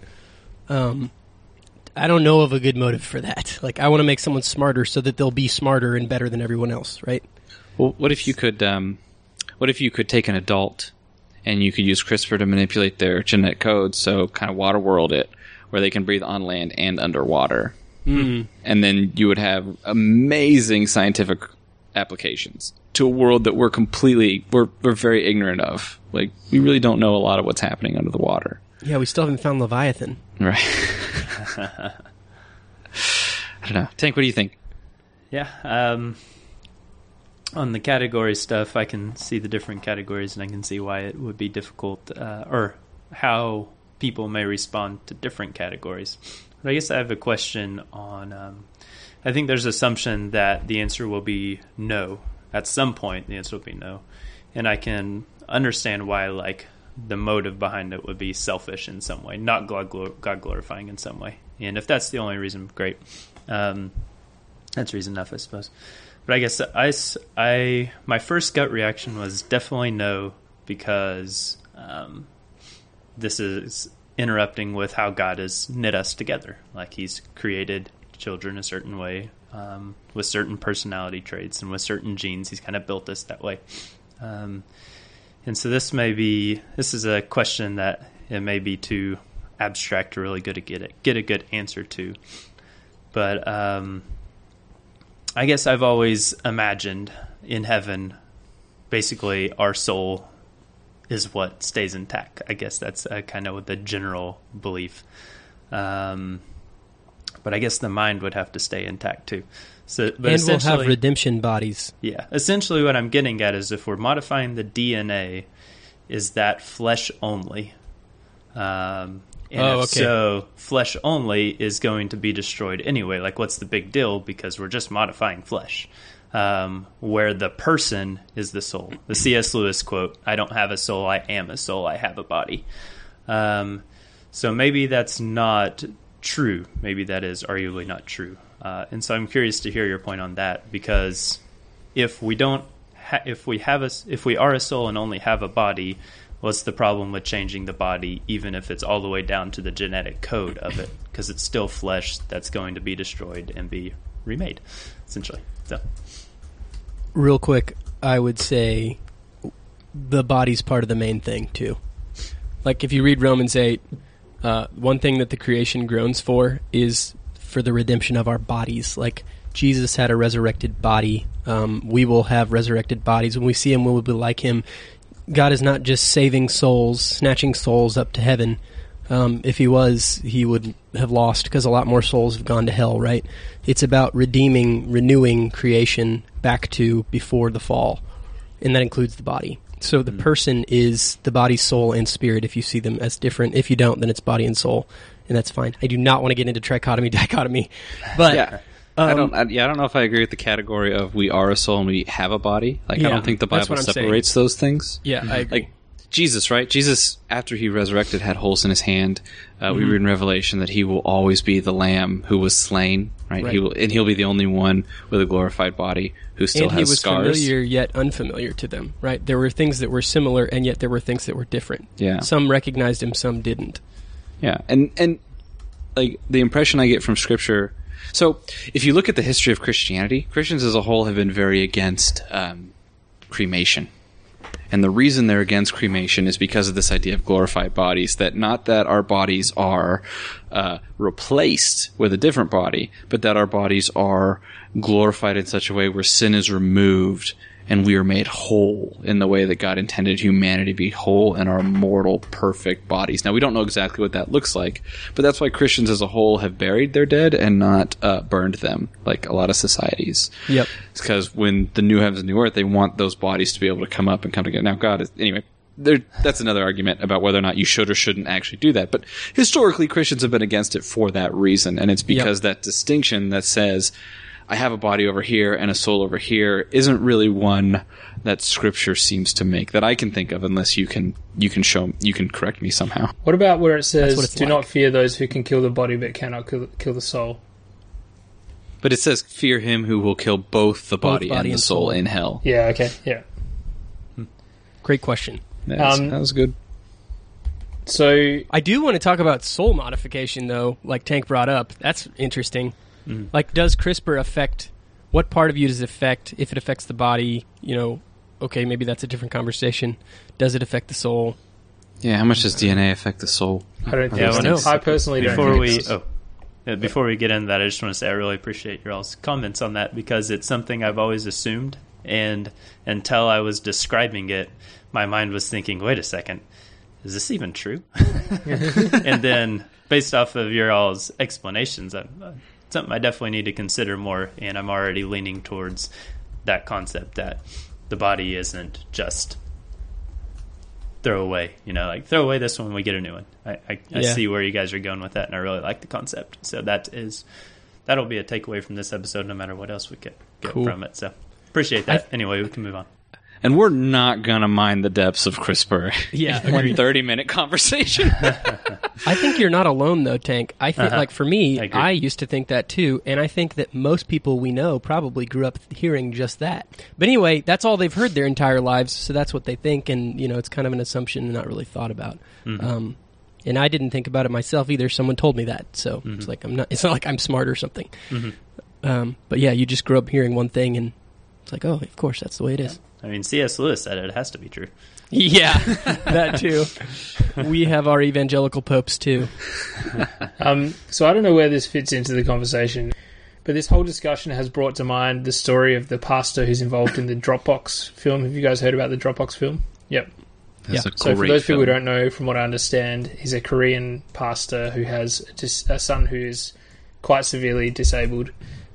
I don't know of a good motive for that. Like, I want to make someone smarter so that they'll be smarter and better than everyone else, right? Well, what if you could take an adult and you could use CRISPR to manipulate their genetic code, so kind of water world it, where they can breathe on land and underwater. And then you would have amazing scientific applications to a world that we're very ignorant of. Like, we really don't know a lot of what's happening under the water. Yeah, we still haven't found Leviathan. Right. I don't know. Tank, what do you think? Yeah. On the category stuff, I can see the different categories, and I can see why it would be difficult, or how people may respond to different categories. But I guess I have a question on, I think there's assumption that the answer will be no. At some point, the answer will be no. And I can understand why, like, the motive behind it would be selfish in some way, not God-glorifying in some way. And if that's the only reason, great. That's reason enough, I suppose. But I guess my first gut reaction was definitely no, because this is interrupting with how God has knit us together. Like, he's created children a certain way, with certain personality traits and with certain genes. He's kind of built us that way. And so this is a question that it may be too abstract to really get a good answer to. But I guess I've always imagined in heaven, basically our soul is what stays intact. I guess that's kind of the general belief. But I guess the mind would have to stay intact too. So, but and we'll have redemption bodies. Yeah. Essentially what I'm getting at is if we're modifying the DNA, is that flesh only? So flesh only is going to be destroyed anyway. Like, what's the big deal? Because we're just modifying flesh. Where the person is the soul. The C.S. Lewis quote, "I don't have a soul, I am a soul, I have a body." So maybe that's not true. Maybe that is arguably not true. And so I'm curious to hear your point on that, because if we are a soul and only have a body, what's the problem with changing the body, even if it's all the way down to the genetic code of it? Because it's still flesh that's going to be destroyed and be remade, essentially. So, real quick, I would say the body's part of the main thing too. Like, if you read Romans 8, one thing that the creation groans for is for the redemption of our bodies. Like, Jesus had a resurrected body. We will have resurrected bodies. When we see him, we will be like him. God is not just saving souls, snatching souls up to heaven. If he was, he would have lost, because a lot more souls have gone to hell, right? It's about redeeming, renewing creation back to before the fall, and that includes the body. So the person is the body, soul, and spirit if you see them as different. If you don't, then it's body and soul. and that's fine. I do not want to get into trichotomy, dichotomy, but Yeah. I don't know if I agree with the category of we are a soul and we have a body. Like, I Yeah, don't think the that's Bible what I'm separates those things. yeah, I agree. Like Jesus, right? Jesus, after he resurrected, had holes in his hand. We read in Revelation that he will always be the Lamb who was slain, right? Right. He'll be the only one with a glorified body who still and he has was scars. familiar yet unfamiliar to them, right? There were things that were similar, and yet there were things that were different. Yeah. Some recognized him, some didn't. Yeah, and like the impression I get from Scripture. So, if you look at the history of Christianity, Christians as a whole have been very against cremation. And the reason they're against cremation is because of this idea of glorified bodies, that not that our bodies are replaced with a different body, but that our bodies are glorified in such a way where sin is removed and we are made whole in the way that God intended humanity to be whole in our mortal, perfect bodies. Now, we don't know exactly what that looks like, but that's why Christians as a whole have buried their dead and not burned them, like a lot of societies. Yep. It's because when the new heavens and new earth, they want those bodies to be able to come up and come together. Now, God is... Anyway, that's another argument about whether or not you should or shouldn't actually do that. But historically, Christians have been against it for that reason, and it's because that distinction that says... I have a body over here and a soul over here isn't really one that Scripture seems to make that I can think of, unless you can correct me somehow. What about where it That's says, what it's "Do like. not fear those who can kill the body but cannot kill the soul"? But it says, "Fear him who will kill both the body and the soul in hell." Yeah. Okay. Yeah. Great question. That was good. So I do want to talk about soul modification, though, like Tank brought up. That's interesting. Like, does CRISPR affect... What part of you does it affect? If it affects the body, okay, maybe that's a different conversation. Does it affect the soul? Yeah, how much does DNA affect the soul? I don't Yeah, think well, so. I personally don't. Before we get into that, I just want to say I really appreciate your all's comments on that, because it's something I've always assumed, and until I was describing it, my mind was thinking, wait a second, is this even true? And then, based off of your all's explanations, something I definitely need to consider more, and I'm already leaning towards that concept that the body isn't just throw away, throw away this one when we get a new one. I see where you guys are going with that, and I really like the concept. So that'll be a takeaway from this episode, no matter what else we get from it. So appreciate that. Anyway, we can move on. And we're not going to mind the depths of CRISPR. Yeah, in one 30-minute conversation. I think you're not alone, though, Tank. I think, like, for me, I agree. I used to think that, too, and I think that most people we know probably grew up hearing just that. But anyway, that's all they've heard their entire lives, so that's what they think, and, it's kind of an assumption and not really thought about. And I didn't think about it myself either. Someone told me that, so it's like it's not like I'm smart or something. But yeah, you just grew up hearing one thing, and it's like, oh, of course, that's the way it is. I mean, C.S. Lewis said it has to be true. Yeah, that too. We have our evangelical popes too. So I don't know where this fits into the conversation, but this whole discussion has brought to mind the story of the pastor who's involved in the Dropbox film. Have you guys heard about the Dropbox film? Yep. That's a So for great those people who film. don't know, from what I understand, he's a Korean pastor who has a son who is quite severely disabled,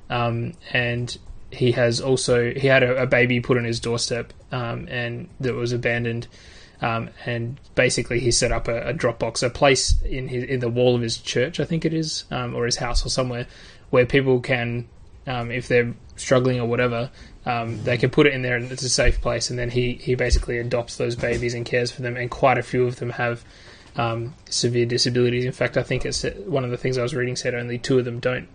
and he had a baby put on his doorstep, and that was abandoned, and basically he set up a Dropbox, a place in the wall of his church, I think it is, or his house or somewhere, where people can, if they're struggling or whatever, they can put it in there, and it's a safe place. And then he basically adopts those babies and cares for them, and quite a few of them have severe disabilities. In fact, I think it's one of the things I was reading said only 2 of them don't.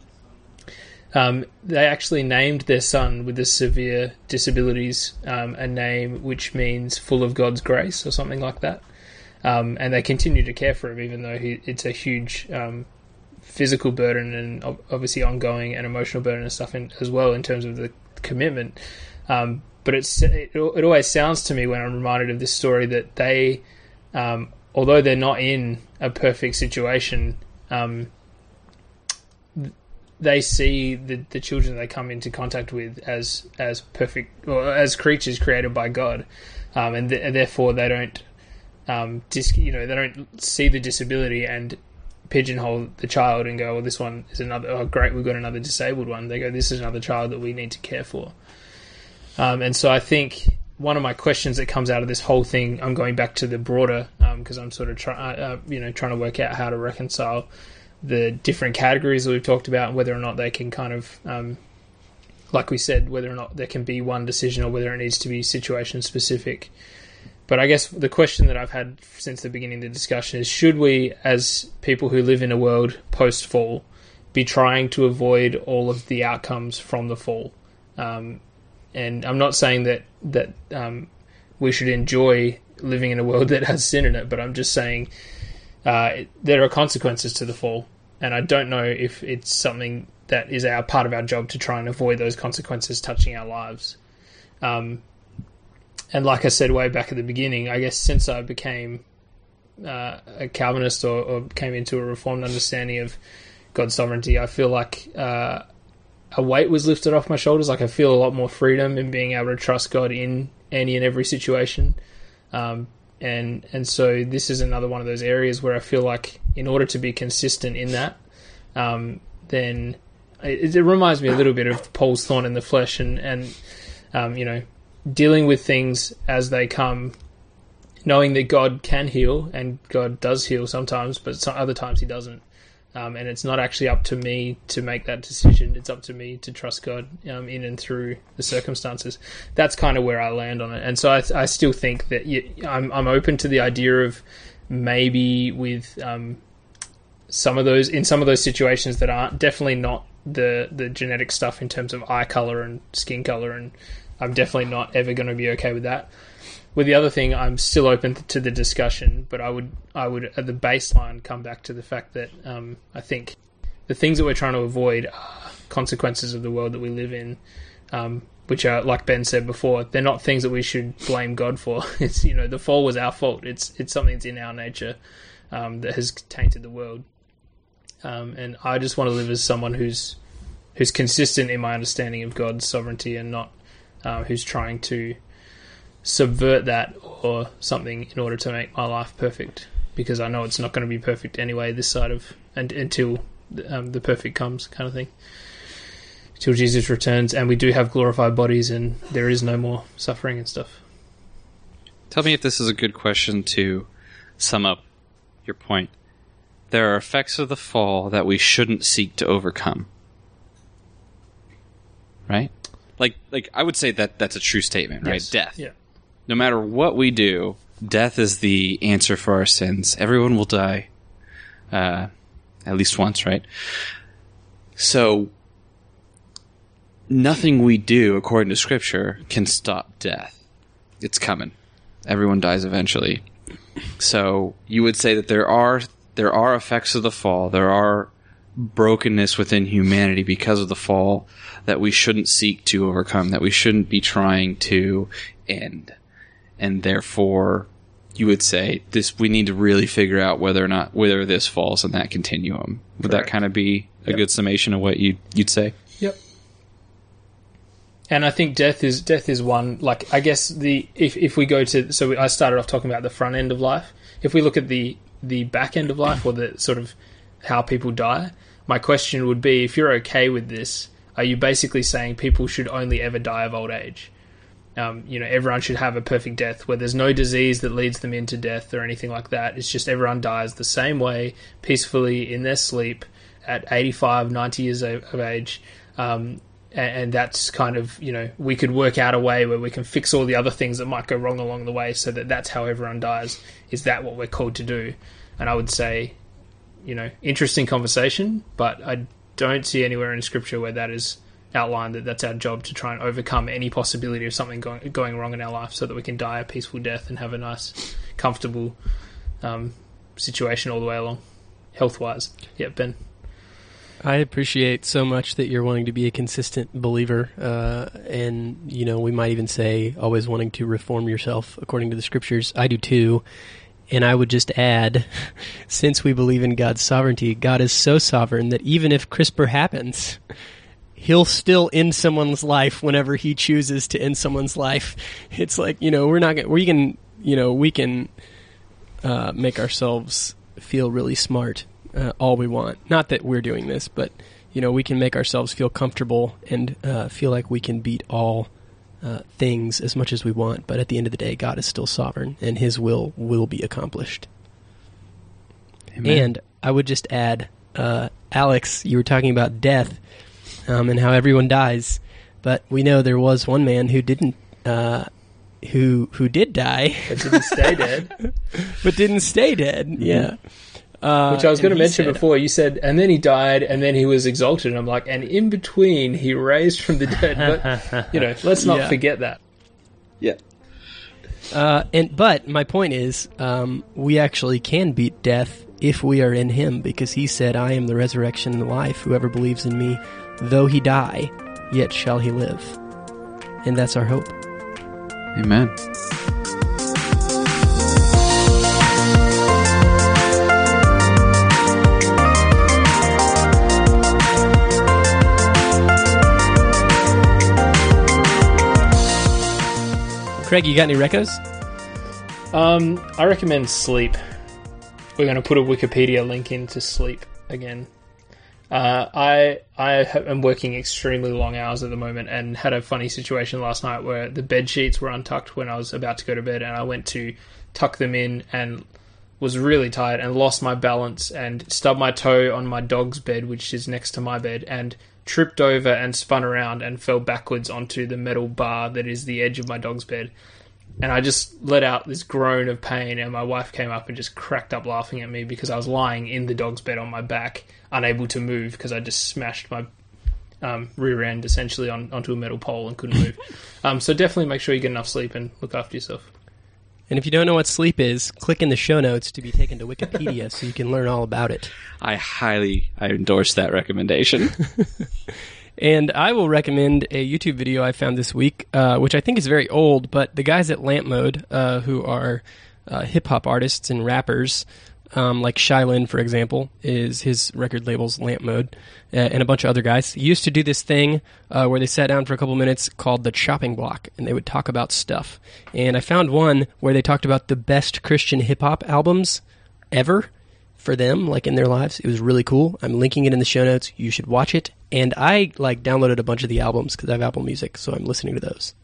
They actually named their son with the severe disabilities a name which means full of God's grace or something like that. And they continue to care for him, even though it's a huge physical burden and obviously ongoing and emotional burden and stuff as well in terms of the commitment. But it always sounds to me when I'm reminded of this story that they, although they're not in a perfect situation, they see the children they come into contact with as perfect, or as creatures created by God, and therefore they don't they don't see the disability and pigeonhole the child and go, well, this one is another, oh great, we've got another disabled one. They go, this is another child that we need to care for. And so I think one of my questions that comes out of this whole thing, I'm going back to the broader, because I'm sort of trying to work out how to reconcile the different categories that we've talked about, and whether or not they can kind of, like we said, whether or not there can be one decision or whether it needs to be situation specific. But I guess the question that I've had since the beginning of the discussion is, should we, as people who live in a world post-fall, be trying to avoid all of the outcomes from the fall? And I'm not saying that we should enjoy living in a world that has sin in it, but I'm just saying there are consequences to the fall, and I don't know if it's something that is part of our job to try and avoid those consequences touching our lives. And like I said way back at the beginning, I guess since I became a Calvinist or came into a Reformed understanding of God's sovereignty, I feel like a weight was lifted off my shoulders. Like I feel a lot more freedom in being able to trust God in any and every situation. And so this is another one of those areas where I feel like in order to be consistent in that, then it reminds me a little bit of Paul's thorn in the flesh and dealing with things as they come, knowing that God can heal, and God does heal sometimes, but some other times he doesn't. And it's not actually up to me to make that decision. It's up to me to trust God in and through the circumstances. That's kind of where I land on it. And so I still think that I'm open to the idea of maybe with some of those situations that aren't definitely not the genetic stuff in terms of eye color and skin color, and I'm definitely not ever going to be okay with that. With the other thing, I'm still open to the discussion, but I would at the baseline come back to the fact that I think the things that we're trying to avoid are consequences of the world that we live in, which are, like Ben said before, they're not things that we should blame God for. It's, the fall was our fault. It's something that's in our nature that has tainted the world. And I just want to live as someone who's consistent in my understanding of God's sovereignty, and not who's trying to subvert that or something in order to make my life perfect, because I know it's not going to be perfect anyway this side of until the perfect comes, kind of thing, till Jesus returns and we do have glorified bodies and there is no more suffering and stuff. Tell me if this is a good question to sum up your point. There are effects of the fall that we shouldn't seek to overcome, right? Like I would say that that's a true statement, right? Yes. Death. Yeah. No matter what we do, death is the answer for our sins. Everyone will die, at least once, right? So nothing we do, according to Scripture, can stop death. It's coming. Everyone dies eventually. So you would say that there are effects of the fall. There are brokenness within humanity because of the fall that we shouldn't seek to overcome, that we shouldn't be trying to end. And therefore, you would say we need to really figure out whether this falls in that continuum. Would Correct. that kind of be a good summation of what you'd say? Yep. And I think death is one, like, I guess if we go to, so I started off talking about the front end of life. If we look at the back end of life, or the sort of how people die, my question would be, if you're okay with this, are you basically saying people should only ever die of old age? Everyone should have a perfect death where there's no disease that leads them into death or anything like that. It's just everyone dies the same way, peacefully in their sleep at 85, 90 years of age. And that's kind of, we could work out a way where we can fix all the other things that might go wrong along the way, so that's how everyone dies. Is that what we're called to do? And I would say, interesting conversation, but I don't see anywhere in Scripture where that is outlined, that's our job, to try and overcome any possibility of something going wrong in our life so that we can die a peaceful death and have a nice, comfortable situation all the way along, health-wise. Yeah, Ben? I appreciate so much that you're wanting to be a consistent believer, and, we might even say always wanting to reform yourself according to the Scriptures. I do too. And I would just add, since we believe in God's sovereignty, God is so sovereign that even if CRISPR happens, He'll still end someone's life whenever He chooses to end someone's life. It's like, we can make ourselves feel really smart all we want. Not that we're doing this, but we can make ourselves feel comfortable and feel like we can beat all things as much as we want. But at the end of the day, God is still sovereign, and His will be accomplished. Amen. And I would just add, Alex, you were talking about death and how everyone dies, but we know there was one man who didn't, who did die, But didn't stay dead. but didn't stay dead. Yeah. Which I was going to and he mention said- before. You said, and then he died, and then he was exalted. And I'm like, and in between, he raised from the dead. But, let's not Yeah. forget that. Yeah. But my point is, we actually can beat death if we are in Him, because He said, "I am the resurrection and the life. Whoever believes in Me, though he die, yet shall he live." And that's our hope. Amen. Craig, you got any recos? I recommend sleep. We're going to put a Wikipedia link into sleep again. I am working extremely long hours at the moment and had a funny situation last night where the bed sheets were untucked when I was about to go to bed, and I went to tuck them in and was really tired and lost my balance and stubbed my toe on my dog's bed, which is next to my bed, and tripped over and spun around and fell backwards onto the metal bar that is the edge of my dog's bed. And I just let out this groan of pain, and my wife came up and just cracked up laughing at me because I was lying in the dog's bed on my back, unable to move because I just smashed my rear end essentially onto a metal pole and couldn't move. So definitely make sure you get enough sleep and look after yourself. And if you don't know what sleep is, click in the show notes to be taken to Wikipedia so you can learn all about it. I endorse that recommendation. And I will recommend a YouTube video I found this week, which I think is very old, but the guys at Lamp Mode, who are hip-hop artists and rappers, like Shylin, for example, is his record label's Lamp Mode, and a bunch of other guys, used to do this thing where they sat down for a couple minutes called the chopping block, and they would talk about stuff. And I found one where they talked about the best Christian hip-hop albums ever for them, like in their lives. It was really cool. I'm linking it in the show notes. You should watch it. And I downloaded a bunch of the albums because I have Apple Music, so I'm listening to those.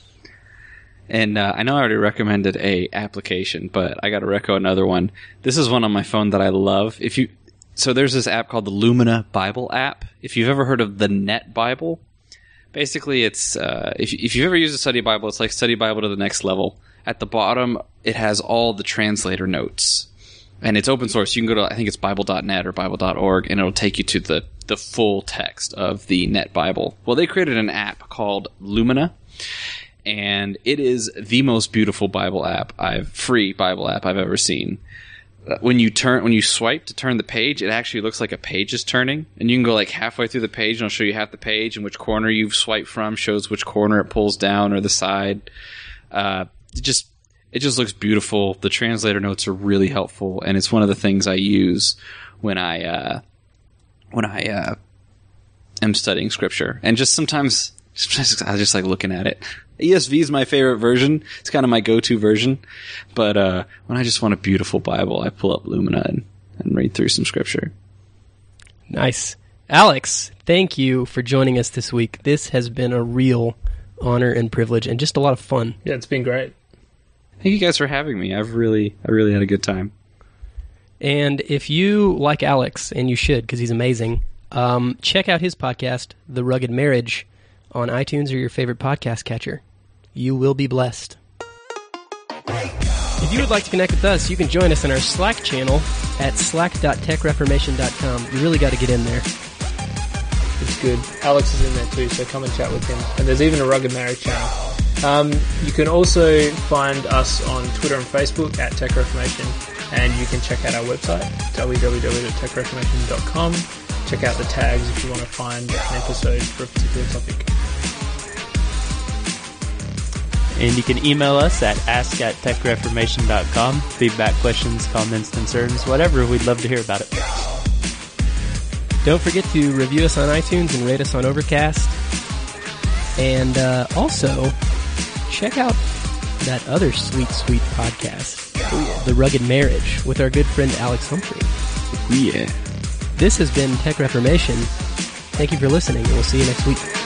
And I know I already recommended a application, but I got to reco another one. This is one on my phone that I love. So there's this app called the Lumina Bible app. If you've ever heard of the Net Bible, basically it's if you've ever used a study Bible, it's like study Bible to the next level. At the bottom, it has all the translator notes. And it's open source. You can go to, I think it's bible.net or bible.org, and it'll take you to the full text of the Net Bible. Well, they created an app called Lumina, and it is the most beautiful free Bible app I've ever seen. When you swipe to turn the page, it actually looks like a page is turning, and you can go like halfway through the page, and it'll show you half the page, and which corner you've swiped from shows which corner it pulls down or the side. It just looks beautiful. The translator notes are really helpful, and it's one of the things I use when I am studying scripture. And just sometimes I just like looking at it. ESV is my favorite version. It's kind of my go-to version. But when I just want a beautiful Bible, I pull up Lumina and read through some scripture. Nice. Alex, thank you for joining us this week. This has been a real honor and privilege and just a lot of fun. Yeah, it's been great. Thank you guys for having me. I really had a good time. And if you like Alex, and you should because he's amazing, check out his podcast, The Rugged Marriage, on iTunes or your favorite podcast catcher. You will be blessed. If you would like to connect with us, you can join us in our Slack channel at slack.techreformation.com. You really got to get in there. It's good. Alex is in there too, so come and chat with him. And there's even a Rugged Marriage channel. You can also find us on Twitter and Facebook at Tech Reformation, and you can check out our website, www.techreformation.com. Check out the tags if you want to find an episode for a particular topic. And you can email us at ask@techreformation.com. Feedback, questions, comments, concerns, whatever. We'd love to hear about it. Don't forget to review us on iTunes and rate us on Overcast. And also, check out that other sweet podcast, The Rugged Marriage, with our good friend Alex Humphrey. Yeah. This has been Tech Reformation. Thank you for listening, and we'll see you next week.